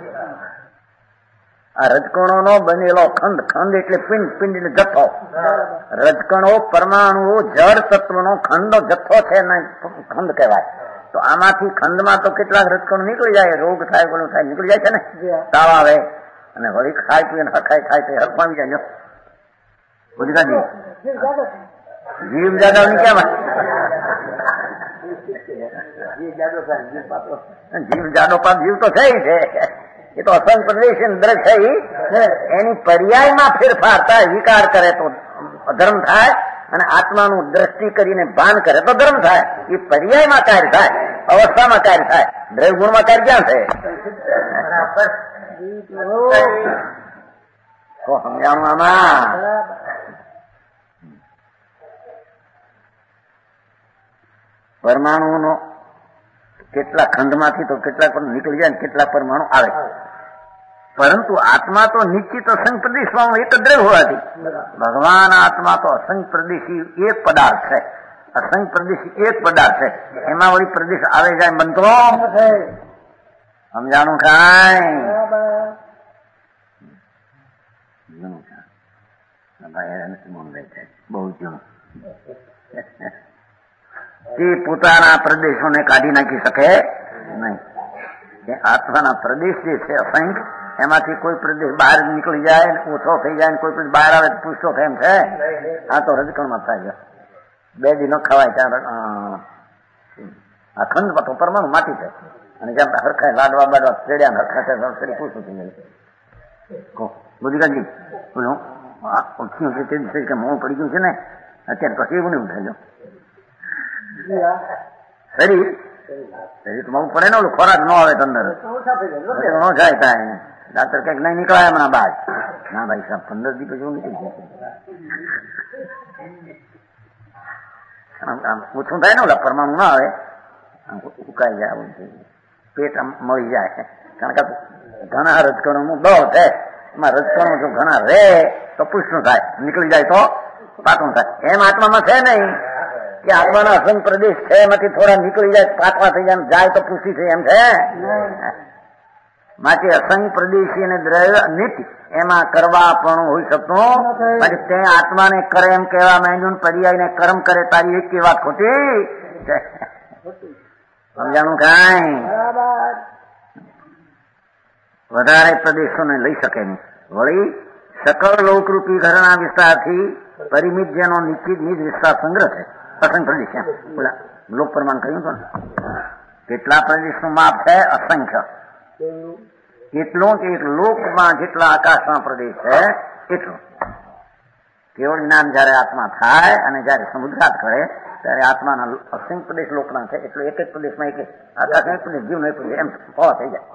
આ રજકણો નો બનેલો ખંડ. ખંડ એટલે પિંડ, પિંડ એટલે જથ્થો. રજકણો પરમાણુઓ જળ તત્વનો ખંડ જથ્થો છે ને ખંડ કહેવાય. તો આમાંથી ખંડમાં તો કેટલાક રજકણો નીકળી જાય, રોગ થાય, બોલું થાય, નીકળી જાય છે ને, તાવ આવે અને વળી ખાય પીએ ખાય તો હરફ આવી જાય. બુદ્ધિકાજી જીવ જાદવ ની કેમ જીવ જાડો પાપ જીવ તો છે, એ તો અસંગ પ્રદેશ અંદર છે. એની પર્યાયમાં ફેરફાર થાય, વિકાર કરે તો અધર્મ થાય, અને આત્માનું દ્રષ્ટિ કરીને ભાન કરે તો ધર્મ થાય. એ પર્યાયમાં કાર્ય થાય, અવસ્થામાં કાર્ય થાય. દ્રવ્ય ગુણમાં કાર્ય ક્યાં છે? તો સમજાણું આમાં? પરમાણુનો કેટલા ખંડમાંથી તો કેટલાક નીકળી જાય, કેટલાક પરમાણુ આવે. પરંતુ આત્મા તો નિશ્ચિત અસંગ પ્રદેશમાં એક જ દ્રવ્ય હોવાથી ભગવાન આત્મા તો અસંગ પ્રદેશી એક પદાર્થ છે. અસંગ પ્રદેશી એક પદાર્થ છે, એમાં વળી પ્રદેશ આવે જાય બનતો. સમજાણું કાંઈ? બહુ જૂનું. તે પોતાના પ્રદેશોને કાઢી નાખી શકે નહીં. આત્માના પ્રદેશ જે છે અસંખ્ય, એમાંથી કોઈ પ્રદેશ બહાર નીકળી જાય, ઓછો થઈ જાય, કોઈ પ્રદેશ બહાર આવે પૂછતો થાય એમ છે? આ તો રજકણમાં થાય છે. 2 દી ન ખવાય ત્યાં અખંડ તો પરમાણુ માટી છે. અને જેમ હરખાય લાડવા બાડવા ચડ્યા હરખા ચડી પૂછતું થઈ જાય. બુદ્ધિકાજી બોલો કે મોં પડી ગયું છે ને અત્યારે પછી એવું નહીં ઉઠાઈ જાવ. શરીર તો બહુ પડે ને, ઓલું ખોરાક ન આવે તો અંદર ન જાય થાય. ડાક્ટર કઈક નહીં નીકળાય હમણાં બાદ. ના ભાઈ સાહેબ 15 દી પછી નીકળી જાય. ઓછું થાય ને, ઓલા પરમાણુ ના આવે, ઉકાઈ જાય, પેટ મળી જાય. કારણ કે ઘણા રજકણો દો છે, એમાં રજકણો જો ઘણા રે તો પુષ્ણ થાય, નીકળી જાય તો પાકું થાય. એમ આત્મામાં છે નહીં કે આત્માના અસંગ પ્રદેશ છે, એમાંથી થોડા નીકળી જાય, પાકવા થઈ જાય તો પુષ્ટિ થઈ એમ છે. માટે અસંગ પ્રદેશી અને દ્રવ્ય નિત્ય એમાં કરવા પણ હોઈ શકતું. પછી તે આત્માને કરે એમ કહેવા માંડ્યું, પર્યાયને કર્મ કરે તારી એક વાત ખોટી. સમજાણું કાંઈ? વધારે પ્રદેશોને લઈ શકે નહીં. વળી સકળ લોકરૂપી ઘરના વિસ્તારથી પરિમિત જેનો નિશ્ચિત નિજ વિસ્તાર સંગ્રહ છે. અસંખ્ય પ્રદેશ બોલા લોક પ્રમાણ કહ્યું હતું ને, કેટલા પ્રદેશનું માપ છે? અસંખ્ય. એટલું કે એક લોકમાં જેટલા આકાશમાં પ્રદેશ છે એટલું. કેવળ જ્ઞાન જયારે આત્મા થાય અને જયારે સમુદ્રાત કરે ત્યારે આત્માના અસંખ્ય પ્રદેશ લોકના છે. એટલે એક એક પ્રદેશમાં એક આકાશ એક પ્રદેશ, જીવ નહીં પ્રદેશ, એમ પહોળા થઈ જાય.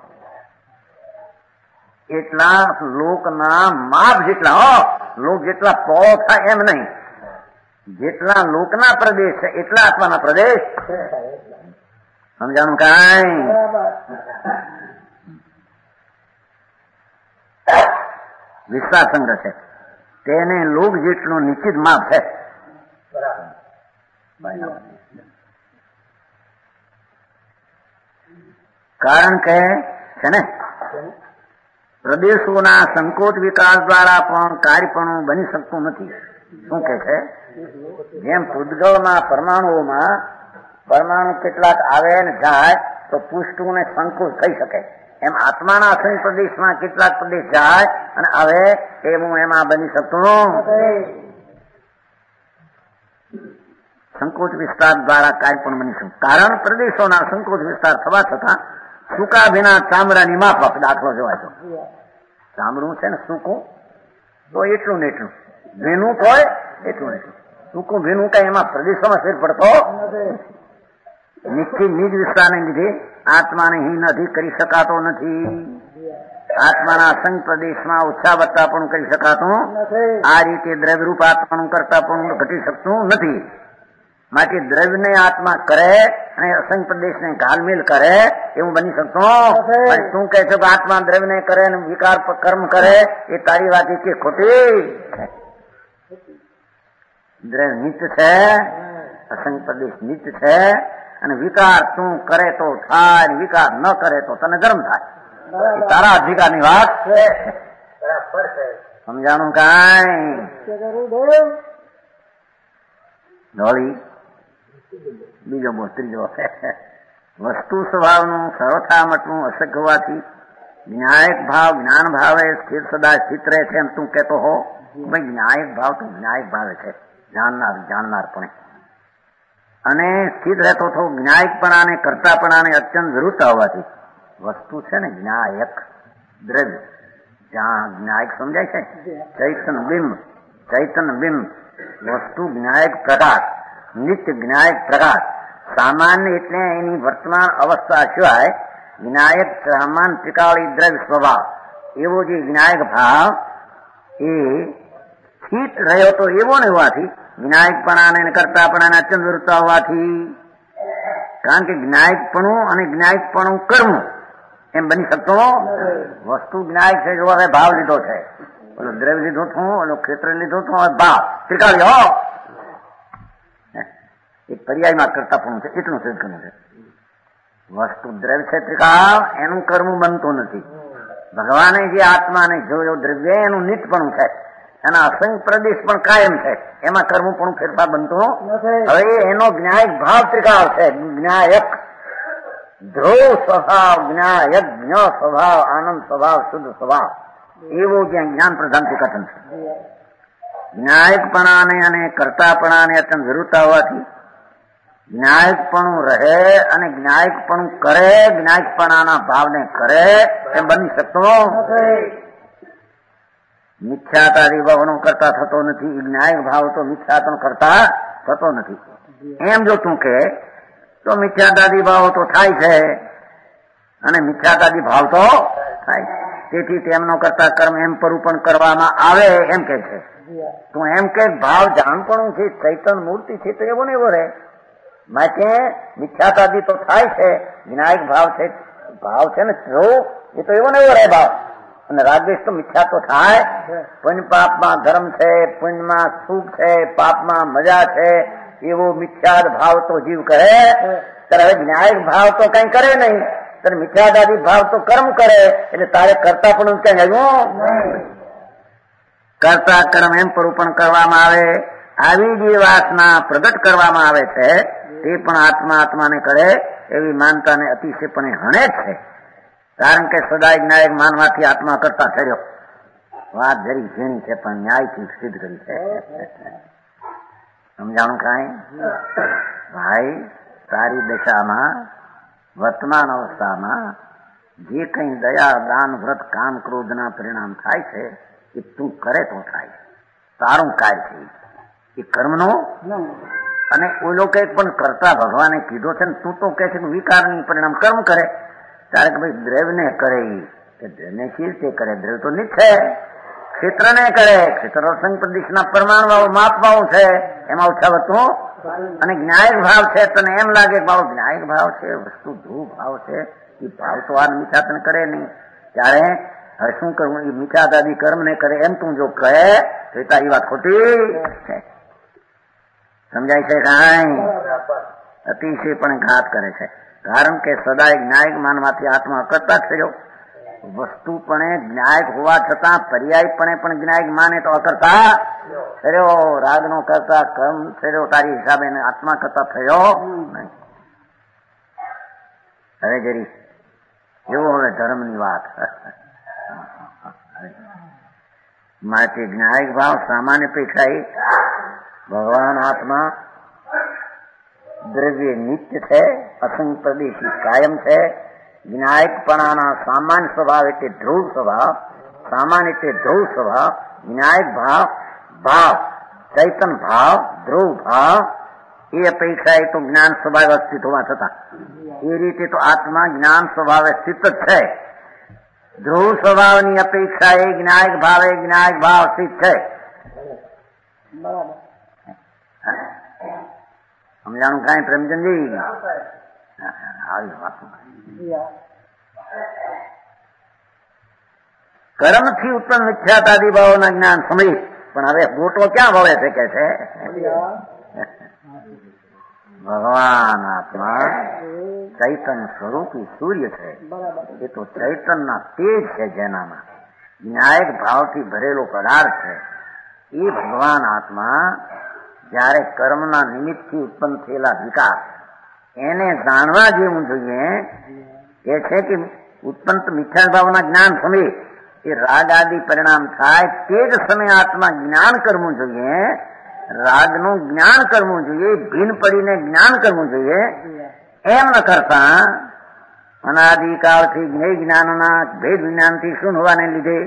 એટલા લોકના માપ જેટલા, લોક જેટલા પહોળો થાય એમ નહીં, જેટલા લોકના પ્રદેશ છે એટલા આત્માના પ્રદેશ. સમજાણું કાંઈ? વિસ્તાર સંગ્રહ છે તેને લોક જેટલું નિશ્ચિત માપ છે. કારણ કે છે ને પ્રદેશોના સંકોચ વિકાસ દ્વારા પણ કાર્યપણું બની શકતું નથી. શું કે છે? જેમ પૂતગળના પરમાણુઓમાં પરમાણુ કેટલાક આવે ને જાય તો પુષ્ટું ને સંકોચ થઈ શકે, એમ આત્માના અસંખ્ય પ્રદેશમાં કેટલાક પ્રદેશ જાય અને આવે એવું એમાં બની શકતું. સંકોચ વિસ્તાર દ્વારા કાર્ય પણ બની શકતું. કારણ પ્રદેશોના સંકોચ વિસ્તાર થવા છતાં સૂકા ભીના ચામડાની માફક દાખલો જોવાય તો ચામડું છે ને સૂકું તો એટલું ને એટલું, ભીનું હોય એટલું ને એટલું. સૂકું ભીનું કઈ એમાં પ્રદેશોમાં ફેર પડતો નિશ્ચિત નિજ વિસ્તારને લીધે આત્માને હીન અધિક કરી શકાતો નથી. આત્માના અસંખ્ય પ્રદેશમાં ઓછા વત્તા પણ કરી શકાતું. આ રીતે દ્રવ્યરૂપ આત્માનું કરતા પણ ઘટી શકતું નથી. માટે દ્રવ્યને આત્મા કરે અને અસંખ્ય પ્રદેશને ઘાલમેલ કરે એવું બની શકતું. શું કહે છે કે આત્મા દ્રવ્યને કરે અને વિકાર કર્મ કરે, એ તારી વાત કે ખોટી? દ્રવ્ય નિત્ય છે, અસંખ્ય પ્રદેશ નિત્ય છે, અને વિકાર તું કરે તો થાય, વિકાર ન કરે તો તને ગરમ થાય. તારા અધિકારની વાત છે. સમજાણું કાંઈ? ધોળી બીજો બહુ ત્રીજો વસ્તુ સ્વભાવનું સર્વથા મટવું અશક્ય હોવાથી જ્ઞાયક ભાવ જ્ઞાન ભાવે સ્થિર સદા સ્થિત રહે છે એમ તું કહેતો હો. ભાઈ જ્ઞાયક ભાવ તો જ્ઞાયક ભાવે છે, જાણનાર પણ, અને સ્થિત રહેતો થો જ્ઞાયકપણાને કર્તાપણાને અત્યંત વિરુદ્ધતા હોવાથી વસ્તુ છે ને જ્ઞાયક દ્રવ્ય, જ્યાં જ્ઞાયક સમજાય છે ચૈતન બિંબ વસ્તુ જ્ઞાયક પ્રકાશ, નિત્ય જ્ઞાયક પ્રકાશ. સામાન્ય એટલે એની વર્તમાન અવસ્થા સિવાય જ્ઞાયક સામાન ત્રિકાળી દ્રવ્ય સ્વભાવ એવો જે જ્ઞાયક ભાવ એ સ્થિત રહ્યો તો એવો ને હોવાથી જ્ઞાયકપણાને કરતાપણાને અત્યંત વિરુદ્ધતા હોવાથી, કારણ કે જ્ઞાયકપણું અને જ્ઞાયકપણું કર્મ એમ બની શકતો. વસ્તુ જ્ઞાયક છે, જો હવે ભાવ લીધો છે, ઓલો દ્રવ્ય લીધો છું, ઓલો ક્ષેત્ર લીધો છું, હવે ભાવ ત્રિકાળી હો એક પર્યાયમાં કરતાપણું છે એટલું સિદ્ધ કરવું છે. વસ્તુ દ્રવ્ય છે ત્રિકાળ, એનું કર્મ બનતું નથી. ભગવાને જે આત્માને જોયો દ્રવ્ય એનું નિત્યપણું છે, એના અસંખ્ય પ્રદેશ પણ કાયમ છે, એમાં કર્મ પણ ફેરફાર બનતો. હવે એનો જ્ઞાયક ભાવ ત્રિકાળ છે, જ્ઞાયક ધ્રુવ સ્વભાવ જ્ઞાયક જ્ઞ સ્વભાવ, આનંદ સ્વભાવ, શુદ્ધ સ્વભાવ, એવું જ્યાં જ્ઞાન પ્રધાન કથન છે. જ્ઞાયકપણાને અને કર્તાપણાને અત્યંત વિરુદ્ધતા હોવાથી જ્ઞાયકપણું રહે અને જ્ઞાયકપણું કરે, જ્ઞાયકપણાના ભાવને કરે એમ બની શકતો મિથ્યાતાદી ભાવનો કરતા થતો નથી. જ્ઞાયક ભાવ તો મિથ્યાતનો કરતા થતો નથી. એમ જો તું કે તો મિથ્યાતાદી ભાવ તો થાય છે અને મિથ્યાતાદી ભાવ તો થાય. તેથી તેમનો કરતા કર્મ એમ પરું કરવામાં આવે એમ કે છે. તું એમ કે ભાવ જાણપણું છે, ચૈતન મૂર્તિ છે, તો એવો ને એવો રહે. માટે મિથ્યાતાદી તો થાય છે, વિનાયક ભાવ છે ને એ તો એવો ને એવો રહે ભાવ. અને રાગદ્વેષ તો મિથ્યા તો થાય. પુણ્ય પાપમાં ધર્મ છે, પુણ્યમાં સુખ છે, પાપમાં મજા છે, એવો મિથ્યાદ ભાવ તો જીવ કરે. ત્યારે હવે જ્ઞાયક ભાવ તો કઈ કરે નહીં, ત્યારે મિથ્યાદાદી ભાવ તો કર્મ કરે. એટલે તારે કરતા પણ કઈ આવ્યું કરતા કર્મ એમ પરૂપણ કરવામાં આવે. આવી જે વાસના પ્રગટ કરવામાં આવે છે તે પણ આત્માને કરે એવી માનતાને અતિશયપણે હણે છે. કારણ કે સદાય જ્ઞાયક માનવાથી આત્મા કરતા થયો. વાત જરી ઝીણી છે પણ ન્યાયથી સિદ્ધ કરી છે. સમજાણું કાંઈ? ભાઈ, તારી દશામાં વર્તમાન અવસ્થામાં જે કઈ દયા, દાન, વ્રત, કામ, ક્રોધના પરિણામ થાય છે એ તું કરે તો થાય. તારું કાર્ય છે એ કર્મનો. અને ઓલો કઈ પણ કરતા ભગવાને કીધો છે ને તું તો કે છે કે વિકારની પરિણામ કર્મ કરે. ત્યારે કે ભાઈ દ્રવ્યને કરે, એ દ્રવ્યને કેવી રીતે કરે? દ્રવ્ય તો નિત છે. ક્ષેત્રને કરે, ક્ષેત્ર સંગ પ્રદેશના પરમાણુ માપવાળું છે, એમાં ઉછાવતું. અને જ્ઞાયક ભાવ છે, તને એમ લાગે કે બાબુ જ્ઞાયક ભાવ છે, વસ્તુ ધ્રુવ ભાવ છે, એ ભાવ તો આ મિથ્યાતને કરે નહીં. ત્યારે હવે શું કરવું? એ મિથ્યાદાદી કર્મ ને કરે એમ તું જો કહે તો તારી વાત ખોટી છે. સમજાય છે કાંઈ? અતિશય પણ ઘાત કરે છે. કારણ કે સદાય જ્ઞાયક માનવાથી આત્મા અકર્તા થયો. વસ્તુપણે જ્ઞાયક હોવા છતાં પર્યાયપણે પણ જ્ઞાયક માને તો અકર્તા થયો. રાગનો કરતા કર્મ થયો, તારી હિસાબે આત્મા કરતા થયો નહીં. હવે જરી એવો હવે ધર્મની વાત. માટે જ્ઞાયક ભાવ સામાન્ય પેક્ષાએ ભગવાન આત્મા દ્રવ્ય નિત્ય છે, અસંગ પ્રદેશી કાયમ છે. જ્ઞાયકપણાના સામાન્ય સ્વભાવ એટલે ધ્રુવ સ્વભાવ, સામાન્ય એટલે ધ્રુવ સ્વભાવ. જ્ઞાયક ભાવ ચૈતન ભાવ, ધ્રુવ ભાવ એ અપેક્ષા એ તો જ્ઞાન સ્વભાવ સ્થિત હોવા છતાં એ રીતે તો આત્મા જ્ઞાન સ્વભાવે સ્થિત જ છે. ધ્રુવ સ્વભાવની અપેક્ષા એ જ્ઞાયક ભાવ સ્થિત છે. સમજાણું કાંઈ પ્રેમચંદજી? આવી વાત કર્મથી ઉત્પન્ન મિથ્યાતાદી ભાવોના જ્ઞાન સમય. પણ હવે ગોટો ક્યાં વળે છે કે છે ભગવાન આત્મા ચૈતન સ્વરૂપી સૂર્ય છે. એ તો ચૈતનના તેજ છે, જેનામાં જ્ઞાયક ભાવથી ભરેલો પદાર્થ છે. એ ભગવાન આત્મા જયારે કર્મના નિમિત્તથી ઉત્પન્ન થયેલા વિકાર એને જાણવા જેવું જોઈએ. એ છે કે ઉત્પન્ન મિથ્યા ભાવના જ્ઞાન સમય એ રાગ આદિ પરિણામ થાય તે જ સમયે આત્મા જ્ઞાન કરવું જોઈએ. રાગનું જ્ઞાન કરવું જોઈએ, ભીન પડીને જ્ઞાન કરવું જોઈએ. એમ ન કરતા અનાદિકાળથી જ્ઞેય જ્ઞાનના ભેદ વિજ્ઞાનથી શું હોવાને લીધે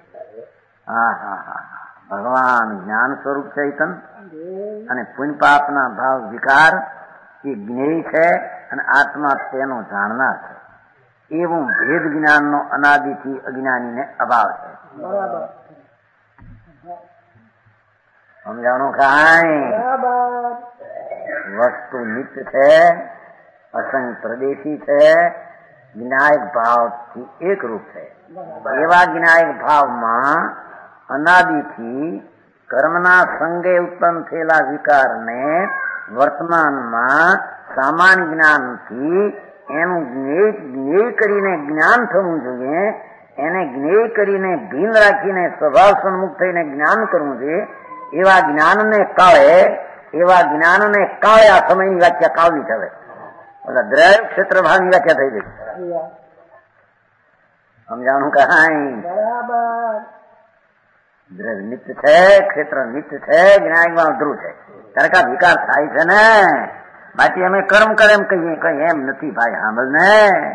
ભગવાન જ્ઞાન સ્વરૂપ ચૈતન અને પુણ્ય પાપના ભાવ વિકાર એ જ્ઞેય છે અને આત્મા તેનો જાણનાર છે. એવું ભેદ જ્ઞાનનો અનાદિથી અજ્ઞાનીને અભાવ છે. સમજાણું કાંઈ? વસ્તુ નિત્ય છે, અસંગ પ્રદેશી છે, જ્ઞાયક ભાવથી એકરૂપ છે. એવા જ્ઞાયક ભાવમાં અનાદિથી કર્મના સંગે ઉત્પન્ન થયેલા વિકારને વર્તમાનમાં સામાન્ય જ્ઞાનથી એનું જ્ઞેય કરીને જ્ઞાન થવું જોઈએ. એને જ્ઞેય કરીને ભીન રાખીને સ્વભાવ સન્મુખ થઈને જ્ઞાન કરવું જોઈએ. એવા જ્ઞાનને કાળે આ સમયની વ્યાખ્યા કાળવી થવે. દ્રવ્ય ક્ષેત્ર ભાગની વ્યાખ્યા થઈ ગઈ. સમજાણું કહાય બરાબર. દ્રવ્ય નિત્ય છે, ક્ષેત્ર નિત્ય છે, જ્ઞાનમાં ધ્રુવ છે. ત્યારે કા વિકાર થાય છે ને, બાકી અમે કર્મ કરે એમ કહીએ, કઈ એમ નથી ભાઈ. સાંભળ ને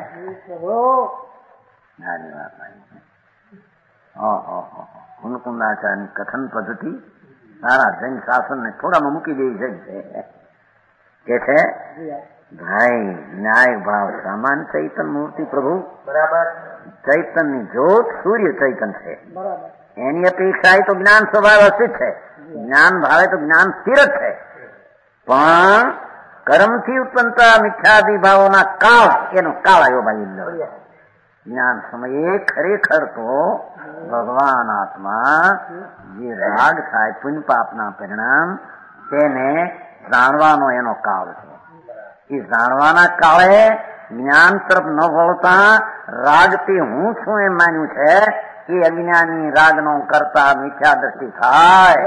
કુંદકુંદાચાર્યની કથન પદ્ધતિ સારા જૈન શાસન ને થોડામાં મૂકી દેવી છે. કે છે ભાઈ ન્યાય ભાવ સામાન ચૈતન મૂર્તિ પ્રભુ બરાબર. ચૈતનની જ્યોત સૂર્ય ચૈતન છે. બરાબર. એની અપેક્ષા તો જ્ઞાન સ્વભાવ અસ્થિત છે. જ્ઞાન ભાવે તો જ્ઞાન સ્થિર જ છે. પણ કર્મથી ઉત્પન્નતા મિથ્યાદિ ભાવોના કાળ, એનો કાળ આવ્યો ભાઈ. જ્ઞાન સમયે ખરેખર તો ભગવાન આત્મા જે રાગ થાય પુણ્ય પાપના પરિણામ, તેને જાણવાનો એનો કાળ છે. એ જાણવાના કાળે જ્ઞાન તરફ ન વળતા રાગથી હું છું એમ માન્યું છે એ અજ્ઞાની રાગનો કરતા મિથ્યા દ્રષ્ટિ થાય.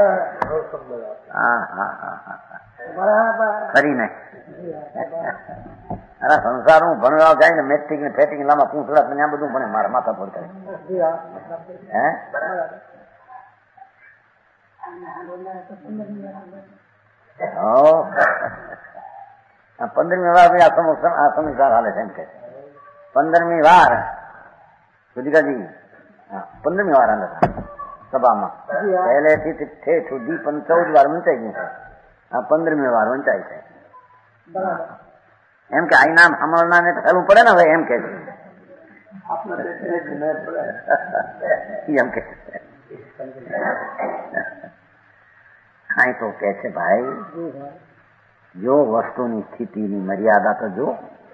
ખરીને અરે સંસારનું ભણવા જાય ને મેટ્રિક ને ફેટિંગ લામાં પૂછડા ત્યાં બધું ભણે, મારા માથા પર કરે. હે 15મી વાર આ સમીક્ષા હાલે છે એમ કે 15મી વાર સુધિકાજી 15મી વાર હાલે સભામાં. પહેલેથી ઠેઠ સુધી 14 વાર વંચાઈ ગયું છે. આ 15મી વાર વંચાય છે. એમ કે આ નામ સાંભળના ને થવું પડે ને હવે એમ કે છે. એમ કે હા તો કે છે ભાઈ જો વસ્તુની સ્થિતિની મર્યાદા તો જો.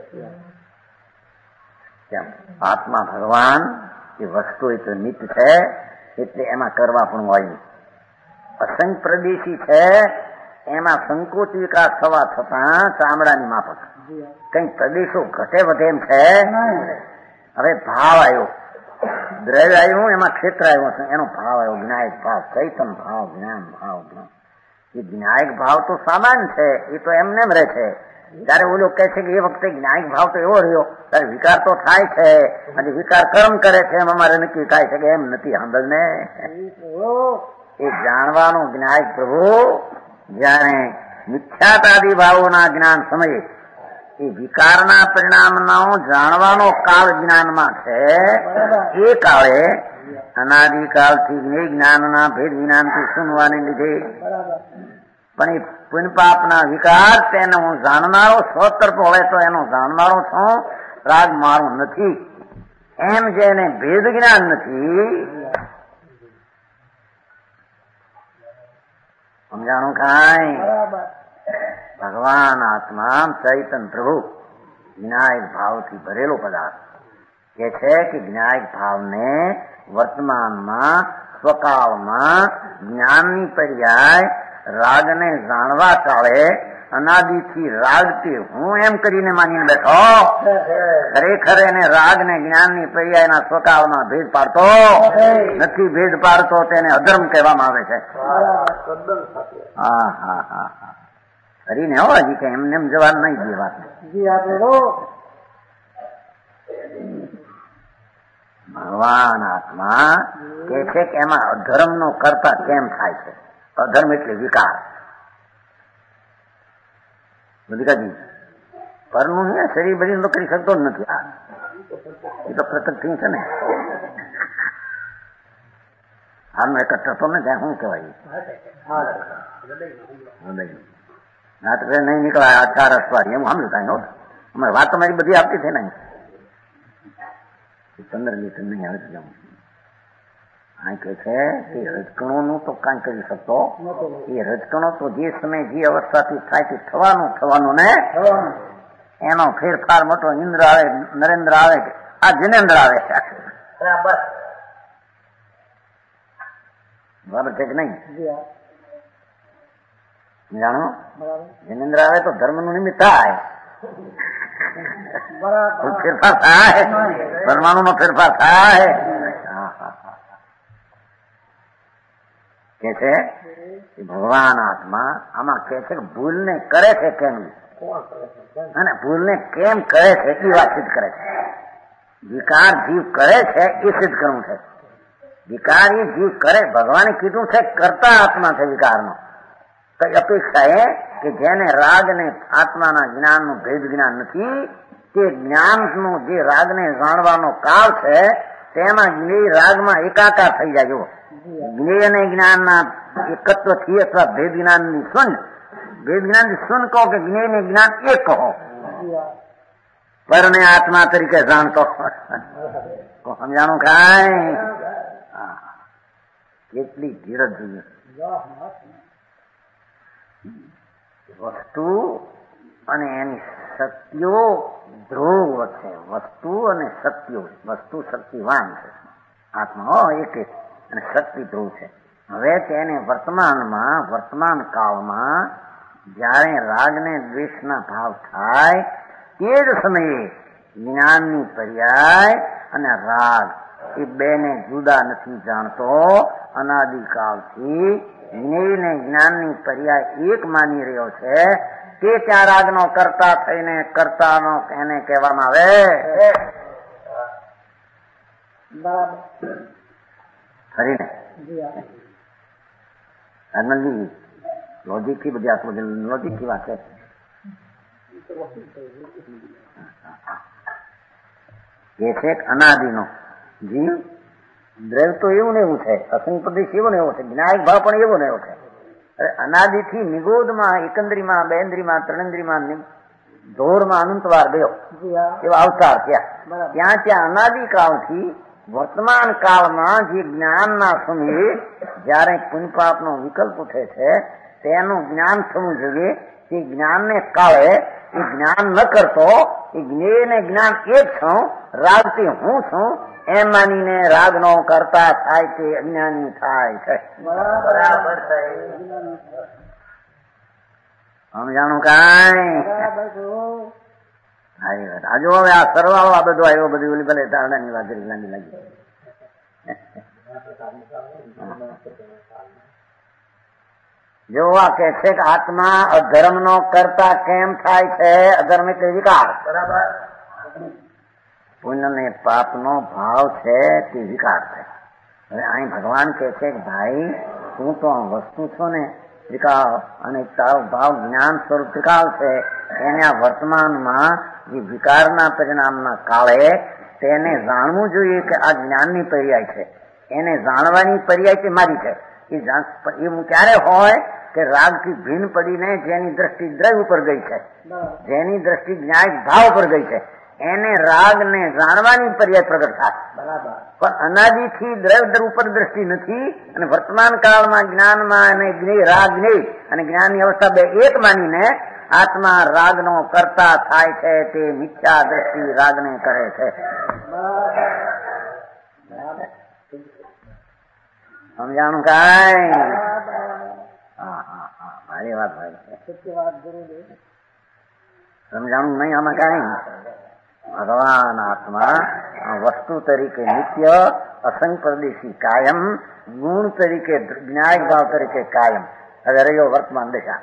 આત્મા ભગવાન એ વસ્તુ એ તો નિત્ય છે, એટલે એમાં કરવા પણ હોય. અસંખ્ય પ્રદેશી છે, એમાં સંકોચ વિકાસ થવા છતાં ચામડાની માફક કઈ પ્રદેશો ઘટે વધે એમ છે. હવે ભાવ આવ્યો, દ્રવ્ય આવ્યું, એમાં ક્ષેત્ર આવ્યું, એનો ભાવ આવ્યો, જ્ઞાયક ભાવ, ચૈતન ભાવ, જ્ઞાન ભાવ. એ જ્ઞાયક ભાવ તો સામાન્ય છે, એ તો એમને એમ રહે છે. જયારે ઓલો કહે છે કે એ વખતે જ્ઞાયક ભાવ તો એવો રહ્યો, ત્યારે વિકાર તો થાય છે, અને વિકાર કર્મ કરે છે, એમ અમારે નક્કી થાય છે કે એમ નથી. સાંભળ ને, એ જાણવાનું જ્ઞાયક પ્રભુ જયારે મિથ્યાતાદી ભાવોના જ્ઞાન સમયે એ વિકારના પરિણામનો જાણવાનો કાળ જ્ઞાનમાં છે. એ કાળે અનાદિકાળથી એ જ્ઞાનના ભેદ વિજ્ઞાનથી સુનવાને લીધે પણ એ પુણ્ય પાપના વિકાર તેને હું જાણનારો સ્વતર્પ હોય તો એનો જાણનારો છું, રાગ મારું નથી એમ જેને ભેદ જ્ઞાન નથી. સમજાણું કાંઈ? ભગવાન આત્મા ચૈતન પ્રભુ જ્ઞાયક ભાવથી ભરેલો પદાર્થ કે છે કે જ્ઞાયક ભાવને વર્તમાનમાં સ્વકાળમાં જ્ઞાનની પર્યાય રાગને જાણવા કાળે અનાદિથી રાગથી હું એમ કરીને માનીને બેઠો, ખરેખર એને રાગને જ્ઞાનની પર્યાયના સ્વકાળમાં ભેદ પાડતો નથી. ભેદ પાડતો તેને અધર્મ કહેવામાં આવે છે. હા હા હા હા કરીને હો, હજી કે એમને એમ જવાબ નહીં દે વાત. ભગવાન આત્મા કે છે કે એમાં અધર્મ નો કરતા કેમ થાય છે? અધર્મ એટલે વિકાર. બધી પરનું શરીર બધી તો કરી શકતો જ નથી. આ એ તો પ્રત્યક્ષ છે ને, હાલનો એકત્ર તો ને ત્યાં શું કહેવાય હૃદય નહીં નીકળાય 4 અઠવાડિયે એમ સાંભળ્યું કાંઈ નહોતું. અમારે વાત તમારી બધી આપતી થઈ ને 15 લીટર નહીં આવે જાઉં. આ કે છે કે રજકણોનું તો કાંઈ કરી શકતો. એ રજકણો તો જે સમય જે અવસ્થાથી થાય તે થવાનું ને એનો ફેરફાર મોટો ઇન્દ્ર આવે, નરેન્દ્ર આવે, આ જિનેન્દ્ર આવે. બરાબર છે કે નહીં? જાણો, જિનેન્દ્ર આવે તો ધર્મ નું નિમિત્ત થાય, ફેરફાર થાય, પરમાણુ નો ફેરફાર થાય. કે છે ભગવાન આત્મા આમાં કે છે કે ભૂલને કરે છે કેમ, અને ભૂલને કેમ કરે છે એ વાતચીત કરે છે. વિકાર જીવ કરે છે એ સિદ્ધ કરવું છે. વિકાર એ જીવ કરે, ભગવાને કીધું છે કરતા આત્મા છે વિકારનો. કઈ અપેક્ષા એ કે જેને રાગ ને આત્માના જ્ઞાનનું ભેદ જ્ઞાન નથી, તે જ્ઞાનનું જે રાગને જાણવાનો કાળ છે તેમાં જ્ઞેય રાગમાં એકાકાર થઈ જાય. જો જ્ઞેય અને જ્ઞાનના એકત્વથી અથવા ભેદ જ્ઞાનની શૂન્ય, ભેદ જ્ઞાનની શૂન્ય કહો કે જ્ઞેય ને જ્ઞાન એક કહો, પરને આત્મા તરીકે જાણતો સમજાણું કાંઈ? કેટલી ધીરજ જોઈએ. વસ્તુ અને એની શક્તિઓ ધ્રુવ છે. વસ્તુ અને શક્તિઓ, વસ્તુ શક્તિવાન છે, આત્મા એક અને શક્તિ ધ્રુવ છે. હવે તેને વર્તમાનમાં, વર્તમાન કાળમાં જયારે રાગ ને દ્વેષના ભાવ થાય તે જ સમયે જ્ઞાનની પર્યાય અને રાગ એ બેને જુદા નથી જાણતો. અનાદિકાળથી જ્ઞેય ને જ્ઞાનની પર્યાય એક માની રહ્યો છે. તે ત્યાં રાગનો કરતા થઈને કરતાનો એને કહેવામાં આવે. ફરીને અનંદી લોજિક થી બધી આત્મ લોજિક થી વાત છે. એ છે અનાદિનો જીવ દ્રવ તો એવું ને એવું છે, અસંગ પ્રદેશ એવો ને એવો છે, જ્ઞાયક ભાવ પણ એવો ને એવો છે. અનાદિથી નિગોદમાં, એકંદરીમાં, બેન્દ્રીમાં, ત્રણેન્દ્રીમાં, ધોરમાં અનંતવાર દેવ એવા અવતાર ત્યાં ત્યાં અનાદિ કાળથી વર્તમાન કાળમાં જે જ્ઞાનના સમયે જયારે પુણ્યપાપનો વિકલ્પ ઉઠે છે તેનું જ્ઞાન થવું જોઈએ. એ જ્ઞાનને કાળે એ જ્ઞાન ન કરતો, એ જ્ઞેય ને જ્ઞાન એક છું, રાગથી હું છું એમ માનીને રાગનો કરતા થાય તે અજ્ઞાની થાય છે. બરાબર સમજાણું કાંઈ? આજુ હવે આ સરવાળો આ બધો આવ્યો, બધી ઓલી ભલે તારણાની વાત કરી લાગી. જો આ કે છે કે આત્મા અધર્મનો કરતા કેમ થાય છે? અધર્મ એટલે વિકાર. બરાબર. પુણ્ય ને પાપનો ભાવ છે તે વિકાર છે. હવે અહીં ભગવાન કહે છે કે ભાઈ તું તો વસ્તુ છો ને વિકાર, અને તારો ભાવ જ્ઞાન સ્વરૂપ વિકાર છે. એને આ વર્તમાનમાં જે વિકારના પરિણામના કાળે તેને જાણવું જોઈએ કે આ જ્ઞાનની પર્યાય છે. એને જાણવાની પર્યાય તે મારી છે. એ ક્યારે હોય કે રાગથી ભિન્ન પડીને જેની દ્રષ્ટિ દ્રવ્ય ઉપર ગઈ છે, જેની દ્રષ્ટિ ન્યાય ભાવ પર ગઈ છે, એને રાગ ને જાણવાની પર્યાય પ્રગટ થાય. બરાબર. પણ અનાદિથી દ્રવ્ય ઉપર દ્રષ્ટિ નથી, અને વર્તમાન કાળમાં જ્ઞાનમાં અને રાગ જ્ઞેય અને જ્ઞાનની અવસ્થા બે એક માનીને આત્મા રાગનો કરતા થાય છે. તે મિથ્યા દ્રષ્ટિ રાગને કરે છે. સમજાણું કાંઈ? મારી વાત ભાઈ સમજાણું નહીં આમાં કાંઈ? ભગવાન આત્મા વસ્તુ તરીકે નિત્ય, અસંગ પ્રદેશી કાયમ, ગુણ તરીકે જ્ઞાયક ભાવ તરીકે કાયમ. હવે રહ્યો વર્તમાન દશા.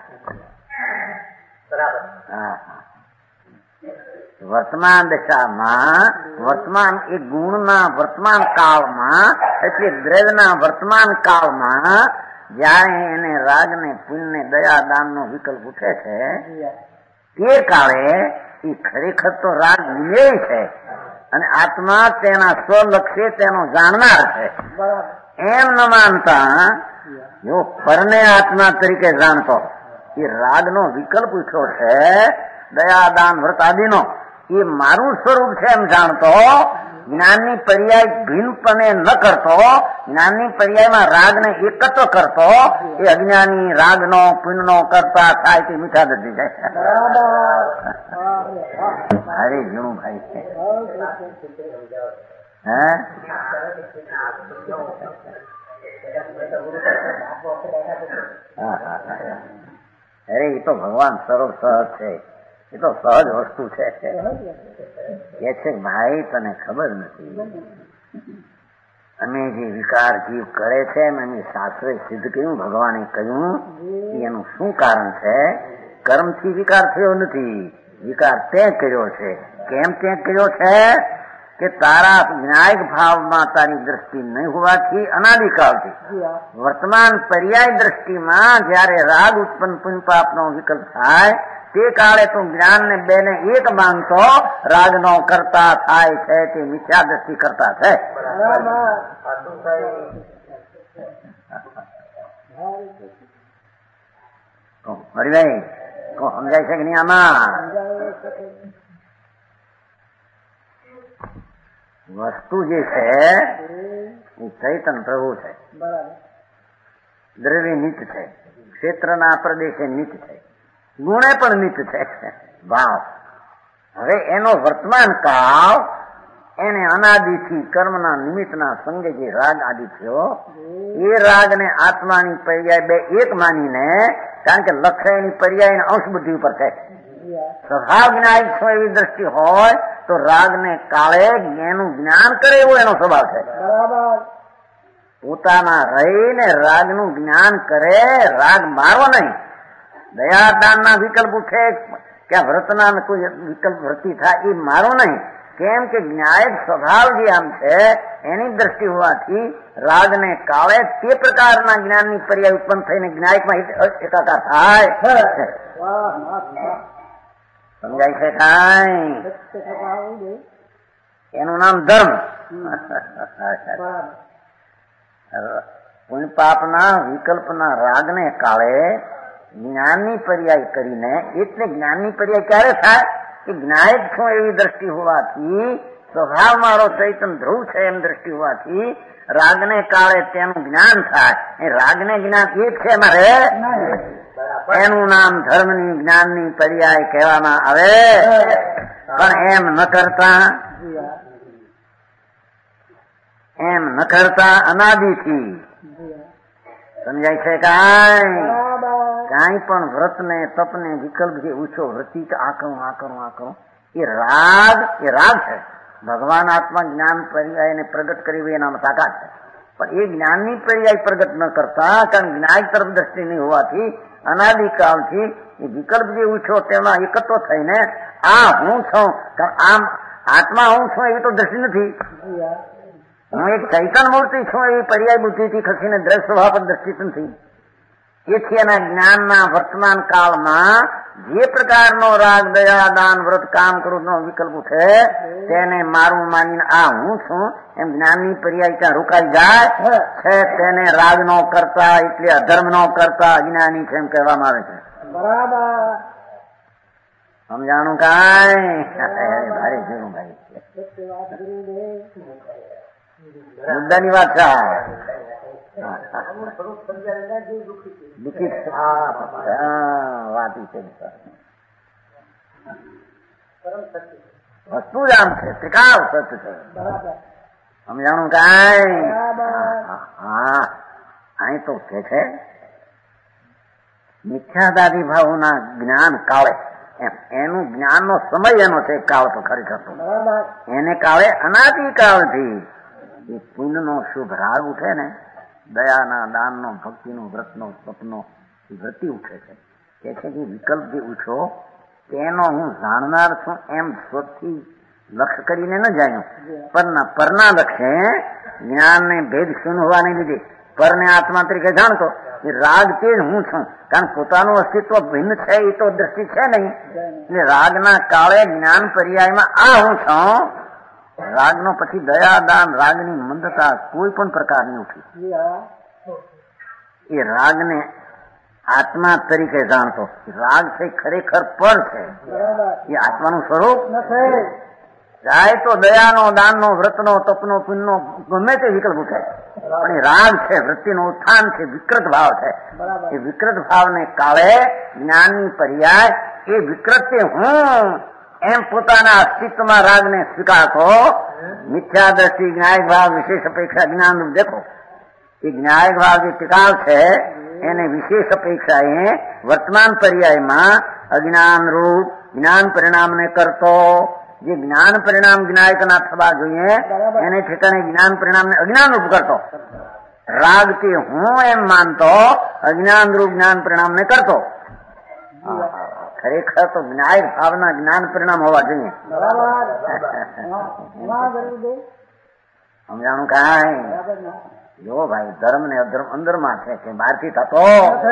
વર્તમાન દશામાં વર્તમાન એ ગુણના વર્તમાન કાળમાં એટલે દ્રવ્યના વર્તમાન કાળમાં જયારે એને રાગ ને પુણ્ય ને દયા દાન નો વિકલ્પ ઉઠે છે તે કાળે એ ખરેખર તો રાગ વિલેય છે, અને આત્મા તેના સ્વલક્ષ્ય તેનો જાણનાર છે. એમ ન માનતા જો પરને આત્મા તરીકે જાણતો એ રાગનો વિકલ્પ ઉઠ્યો છે, દયા દાન વ્રત આદિનો એ મારું સ્વરૂપ છે એમ જાણતો, જ્ઞાનની પર્યાય ભિન્નપણે ન કરતો, જ્ઞાનની પર્યાયમાં રાગને એકત્ર કરતો, એ અજ્ઞાની રાગનો પુણ્યનો કરતા થાય તે મીઠા દર્દી જાય. ભારે ઘણું ભાઈ છે. અરે એ તો ભગવાન સર્વ સહજ છે, એ તો સહજ વસ્તુ છે. કે છે ભાઈ તને ખબર નથી, અમે જે વિકાર જીવ કરે છે એની શાસ્ત્રે સિદ્ધ કહ્યું, ભગવાને કહ્યું એનું શું કારણ છે? કર્મથી વિકાર થયો નથી, વિકાર તે કર્યો છે. કેમ તે કર્યો છે? કે તારા જ્ઞાયક ભાવમાં તારી દ્રષ્ટિ નહીં હોવાથી અનાદિકાળથી વર્તમાન પર્યાય દ્રષ્ટિમાં જયારે રાગ ઉત્પન્ન પુણ્ય પાપનો વિકલ્પ થાય તે કાળે તું જ્ઞાન ને બે ને એક માનતો રાગનો કરતા થાય છે તે મિથ્યા દ્રષ્ટિ કરતા છે. હરિભાઈ સમજાય છે કે નહીં? આમાં વસ્તુ જે છે એ ચૈતન પ્રભુ છે, દ્રવ્ય નિત્ય છે, ક્ષેત્રના પ્રદેશે નિત્ય છે, ગુણે પણ નિત્ય છે ભાવ. હવે એનો વર્તમાન કાળ એને અનાદિથી કર્મના નિમિત્તના સંગે જે રાગ આદિ થયો એ રાગને આત્માની પર્યાય બે એક માનીને, કારણ કે લક્ષ્ય એની પર્યાય અંશ બુદ્ધિ ઉપર છે, સ્વભાવ જ્ઞાન છો એવી દ્રષ્ટિ હોય તો રાગને કાળે એનું જ્ઞાન કરે એવો એનો સ્વભાવ છે. પોતાના રહીને રાગનું જ્ઞાન કરે, રાગ મારો નહીં. દયાદાનના વિકલ્પ ઉઠે કે વ્રતના કોઈ વિકલ્પ વૃત્તિ થાય એ મારો નહીં. કેમ કે જ્ઞાયક સ્વભાવ જે આમ છે એની દ્રષ્ટિ હોવાથી રાગને કાળે તે પ્રકારના જ્ઞાનની પર્યાય ઉત્પન્ન થઈને જ્ઞાયકમાં એકાકાર થાય. સમજાય છે કાંઈ? એનું નામ ધર્મ. પુણ્ય પાપના વિકલ્પના રાગને કાળે જ્ઞાનની પર્યાય કરીને, એટલે જ્ઞાનની પર્યાય ક્યારે થાય કે જ્ઞાયક છું એવી દ્રષ્ટિ હોવાથી, સ્વભાવ મારો ચૈતન ધ્રુવ છે એમ દ્રષ્ટિ હોવાથી રાગને કાળે તેનું જ્ઞાન થાય. એ રાગને જ્ઞાન એક છે મારે, એનું નામ ધર્મની જ્ઞાનની પર્યાય કહેવામાં આવે. પણ એમ ન કરતા અનાદિથી સમજાય છે કાંઈ પણ વ્રતને તપને વિકલ્પ જે ઊંચો વૃત્તિ આ કરું એ રાગ છે. ભગવાન આત્મા જ્ઞાન પર્યાયને પ્રગટ કરી એનામાં તાકાત છે, પણ એ જ્ઞાનની પર્યાય પ્રગટ ન કરતા, કારણ જ્ઞાન તરફ દ્રષ્ટિ નહીં હોવાથી અનાદિકાળથી એ વિકલ્પ જે ઊંચો તેમાં એકત્વ થઈને આ હું છું, આમ આત્મા હું છું એવી તો દ્રષ્ટિ નથી. હું એક ચૈતન મૂર્તિ છું એવી પર્યાય બુદ્ધિથી ખસીને દ્રવ્ય સ્વભાવ પર દ્રષ્ટિ નથી. એથી એના જ્ઞાનના વર્તમાન કાળમાં જે પ્રકારનો રાગ દયા દાન વ્રત કામ કરું નો વિકલ્પ છે તેને મારું માનીને આ હું છું એમ જ્ઞાનની પર્યાય ત્યાં રોકાઈ જાય છે. તેને રાગનો કરતા એટલે અધર્મનો કરતા અજ્ઞાની છે એમ કહેવામાં આવે છે. બરાબર સમજાણું કાંઈ? ભારે જોયું ભાઈ, મુદ્દાની વાત છે. વસ્તુ જ આમ છે, ત્રિકાળ સત્ય છે. સમજાણું કાંઈ? હા, અહીં તો કે છે મિથ્યાદાદી ભાવોના જ્ઞાન કાળે એનું જ્ઞાનનો સમય એનો છે કાળ તો ખરેખર તો એને કાળે અનાદિકાળથી એ પુણ્યનો શુભ રાગ ઉઠે ને, દયાના દાનનો ભક્તિનો વ્રતનો તપનો વૃત્તિ ઉઠે છે. કે છે કે વિકલ્પ જે ઉઠો તેનો હું જાણનાર છું એમ સ્વથી લક્ષ્ય કરીને ન જાણ્યું, પરના લક્ષ્ય જ્ઞાનને ભેદ શૂન હોવાને લીધે પરને આત્મા તરીકે જાણતો એ રાગ તે જ હું છું, કારણ પોતાનું અસ્તિત્વ ભિન્ન છે એ તો દ્રષ્ટિ છે નહીં. એટલે રાગના કાળે જ્ઞાન પર્યાયમાં આ હું છું. રાગનો પછી દયા દાન રાગની મંદતા કોઈ પણ પ્રકારની ઉઠી એ રાગને આત્મા તરીકે જાણતો. રાગ છે ખરેખર પર છે, એ આત્માનું સ્વરૂપ નથી. જાય તો દયાનો દાનનો વ્રતનો તપનો પુણ્યનો ગમે તે વિકલ્પ ઉઠે, પણ એ રાગ છે, વૃત્તિનું ઉત્થાન છે, વિકૃત ભાવ છે. એ વિકૃત ભાવને કાળે જ્ઞાનની પર્યાય એ વિકૃત હું એમ પોતાના અસ્તિત્વમાં રાગને સ્વીકારતો. મિથ્યા દ્રષ્ટિ જ્ઞાયક ભાવ વિશેષ અપેક્ષા જ્ઞાન રૂપ દેખો. એ જ્ઞાયક ભાવ જે ટિકાવ છે એને વિશેષ અપેક્ષા એ વર્તમાન પર્યાયમાં અજ્ઞાન રૂપ જ્ઞાન પરિણામને કરતો. જે જ્ઞાન પરિણામ જ્ઞાયક ના થવા જોઈએ એને ઠેકાણે જ્ઞાન પરિણામને અજ્ઞાન રૂપ કરતો. રાગથી હું એમ માનતો અજ્ઞાન રૂપ જ્ઞાન પરિણામને કરતો. ખરેખર તો જ્ઞાય ભાવના જ્ઞાન પરિણામ હોવા જોઈએ. સમજાણું કાંઈ? જો ભાઈ, ધર્મ ને અધર્મ અંદરમાં છે કે બહારથી થતો.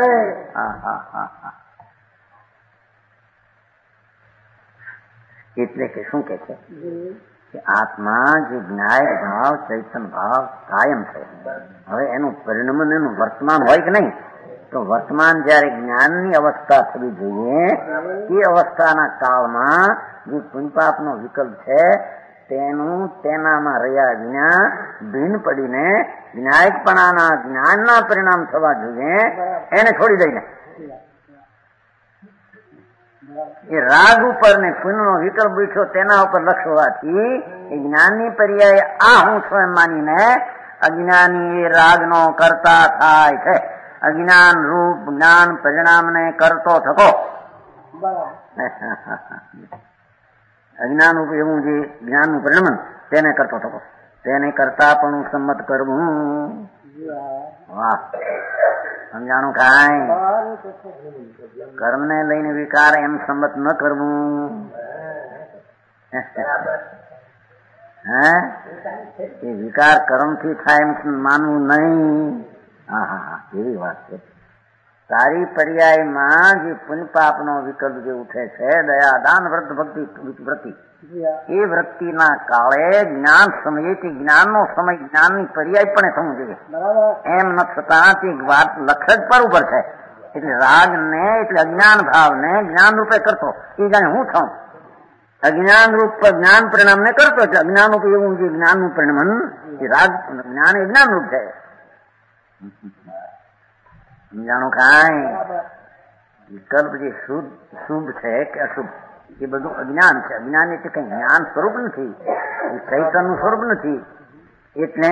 એટલે કે શું કે છે કે આત્મા જે જ્ઞાય ભાવ ચૈતન ભાવ કાયમ છે. હવે એનું પરિણમન એનું વર્તમાન હોય કે નહીં? તો વર્તમાન જયારે જ્ઞાનની અવસ્થા થવી જોઈએ એ અવસ્થાના કાળમાં જે પુણ્યપાપનો વિકલ્પ છે તેનું તેનામાં રહ્યા વિના ભીન પડીને જ્ઞાયકપણાના જ્ઞાનના પરિણામ થવા જોઈએ એને છોડી દઈને એ રાગ ઉપર ને પુણ્યનો વિકલ્પ બેઠો તેના ઉપર લક્ષ હોવાથી એ જ્ઞાનની પર્યાય આ હું છું એમ માનીને અજ્ઞાની એ રાગનો કરતા થાય છે. અજ્ઞાન રૂપ જ્ઞાન પરિણામને કરતો થકો. અજ્ઞાન રૂપ એવું જે જ્ઞાનનું પરિણામ તેને કરતો થકો. તેને કરતા પણ સંમત કરવું. વાહ, સમજાણું કાંઈ? કર્મને લઈને વિકાર એમ સંમત ન કરવું. એ વિકાર કર્મથી થાય એમ માનવું નહીં. હા, એવી વાત છે. સારી પર્યાયમાં જે પુણ્ય પાપનો વિકલ્પ જે ઉઠે છે, દયા દાન વ્રત ભક્તિ વૃત્તિ, એ વૃત્તિના કાળે જ્ઞાન સમયેથી જ્ઞાનનો સમય જ્ઞાનની પર્યાય પણ થવું જોઈએ. એમ ન થતા તે વાત લક્ષ જ પર ઉપર છે. એટલે રાગ ને એટલે અજ્ઞાન ભાવ ને જ્ઞાન રૂપે કરતો એ જાણે હું થાઉં. અજ્ઞાન રૂપ જ્ઞાન પરિણામ ને કરતો એટલે અજ્ઞાન રૂપ એવું જે જ્ઞાનનું પરિણામ એ રાગ જ્ઞાન એ જ્ઞાન રૂપ છે. સમજાણું કાંઈ? વિકલ્પ જે શુભ છે કે અશુભ એ બધું અજ્ઞાન છે. અજ્ઞાન એટલે કઈ જ્ઞાન સ્વરૂપ નથી, એ ચૈતનનું સ્વરૂપ નથી. એટલે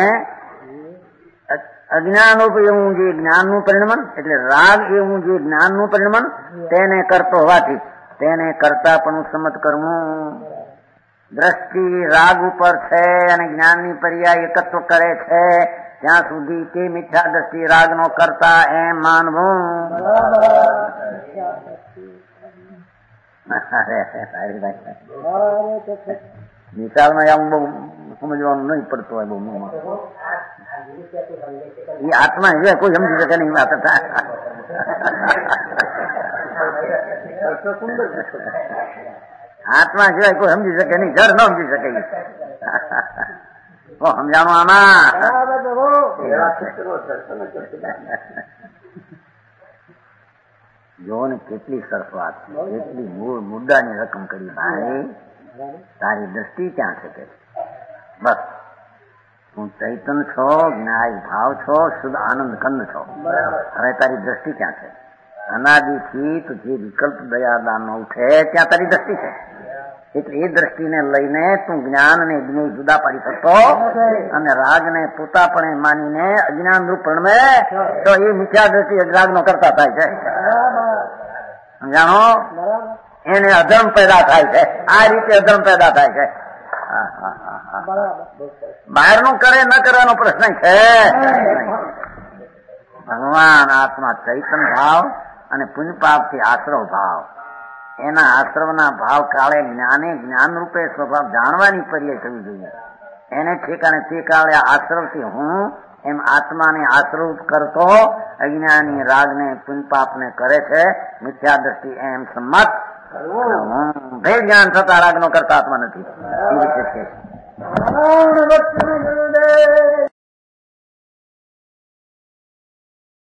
અજ્ઞાન રૂપ એવું જે જ્ઞાનનું પરિણમન એટલે રાગ એવું જે જ્ઞાનનું પરિણમન તેને કરતો હોવાથી તેને કરતા પણ સંમત કરવું. દ્રષ્ટિ રાગ ઉપર છે અને જ્ઞાનની પર્યાય એકત્વ કરે છે ત્યાં સુધી તે મિથ્યા દ્રષ્ટિ રાગનો કરતા એમ માનવું. નિશાળમાં આમ બહુ સમજવાનું નહીં પડતું હોય. બહુ એ આત્મા છે, કોઈ સમજી શકે નહીં વાત. આત્મા સિવાય કોઈ સમજી શકે નહીં, જળ ન સમજી શકે. સમજાણું આમાં? જો ને કેટલી સરસ વાત, કેટલી મૂળ મુદ્દાની રકમ કરી. ભાઈ, તારી દ્રષ્ટિ ક્યાં છે? કે બસ તું ચૈતન છો, જ્ઞાય ભાવ છો, શુદ્ધ આનંદ કંદ છો. હવે તારી દ્રષ્ટિ ક્યાં છે? અનાદિથી તો જે વિકલ્પ દયાદાન ઉઠે ત્યાં તારી દ્રષ્ટિ છે. એટલે એ દ્રષ્ટિને લઈને તું જ્ઞાન ને જ્ઞેય જુદા પાડી શકતો અને રાગને પોતાપણે માનીને અજ્ઞાન રૂપ પ્રણમે તો એ મિથ્યા દ્રષ્ટિ રાગનો કરતા થાય છે. સમજાણો? એને અધર્મ પેદા થાય છે. આ રીતે અધર્મ પેદા થાય છે. બહારનું કરે ન કરવાનો પ્રશ્ન છે. ભગવાન આત્મા ચૈતન ભાવ અને પુણ્ય પાપથી આશ્રવ ભાવ, એના આશ્રવના ભાવ કાળે જ્ઞાને જ્ઞાન રૂપે સ્વભાવ જાણવાની પર્યાય થવી જોઈએ. એને ઠેકાણે તે કાળે આશ્રવથી હું એમ આત્માને આશ્રવ કરતો અજ્ઞાની રાગને પુણ્ય પાપને કરે છે મિથ્યા દ્રષ્ટિ એમ સંમત. ભેદ જ્ઞાન થતા રાગનો કરતા આત્મા નથી. એ રીતે છે.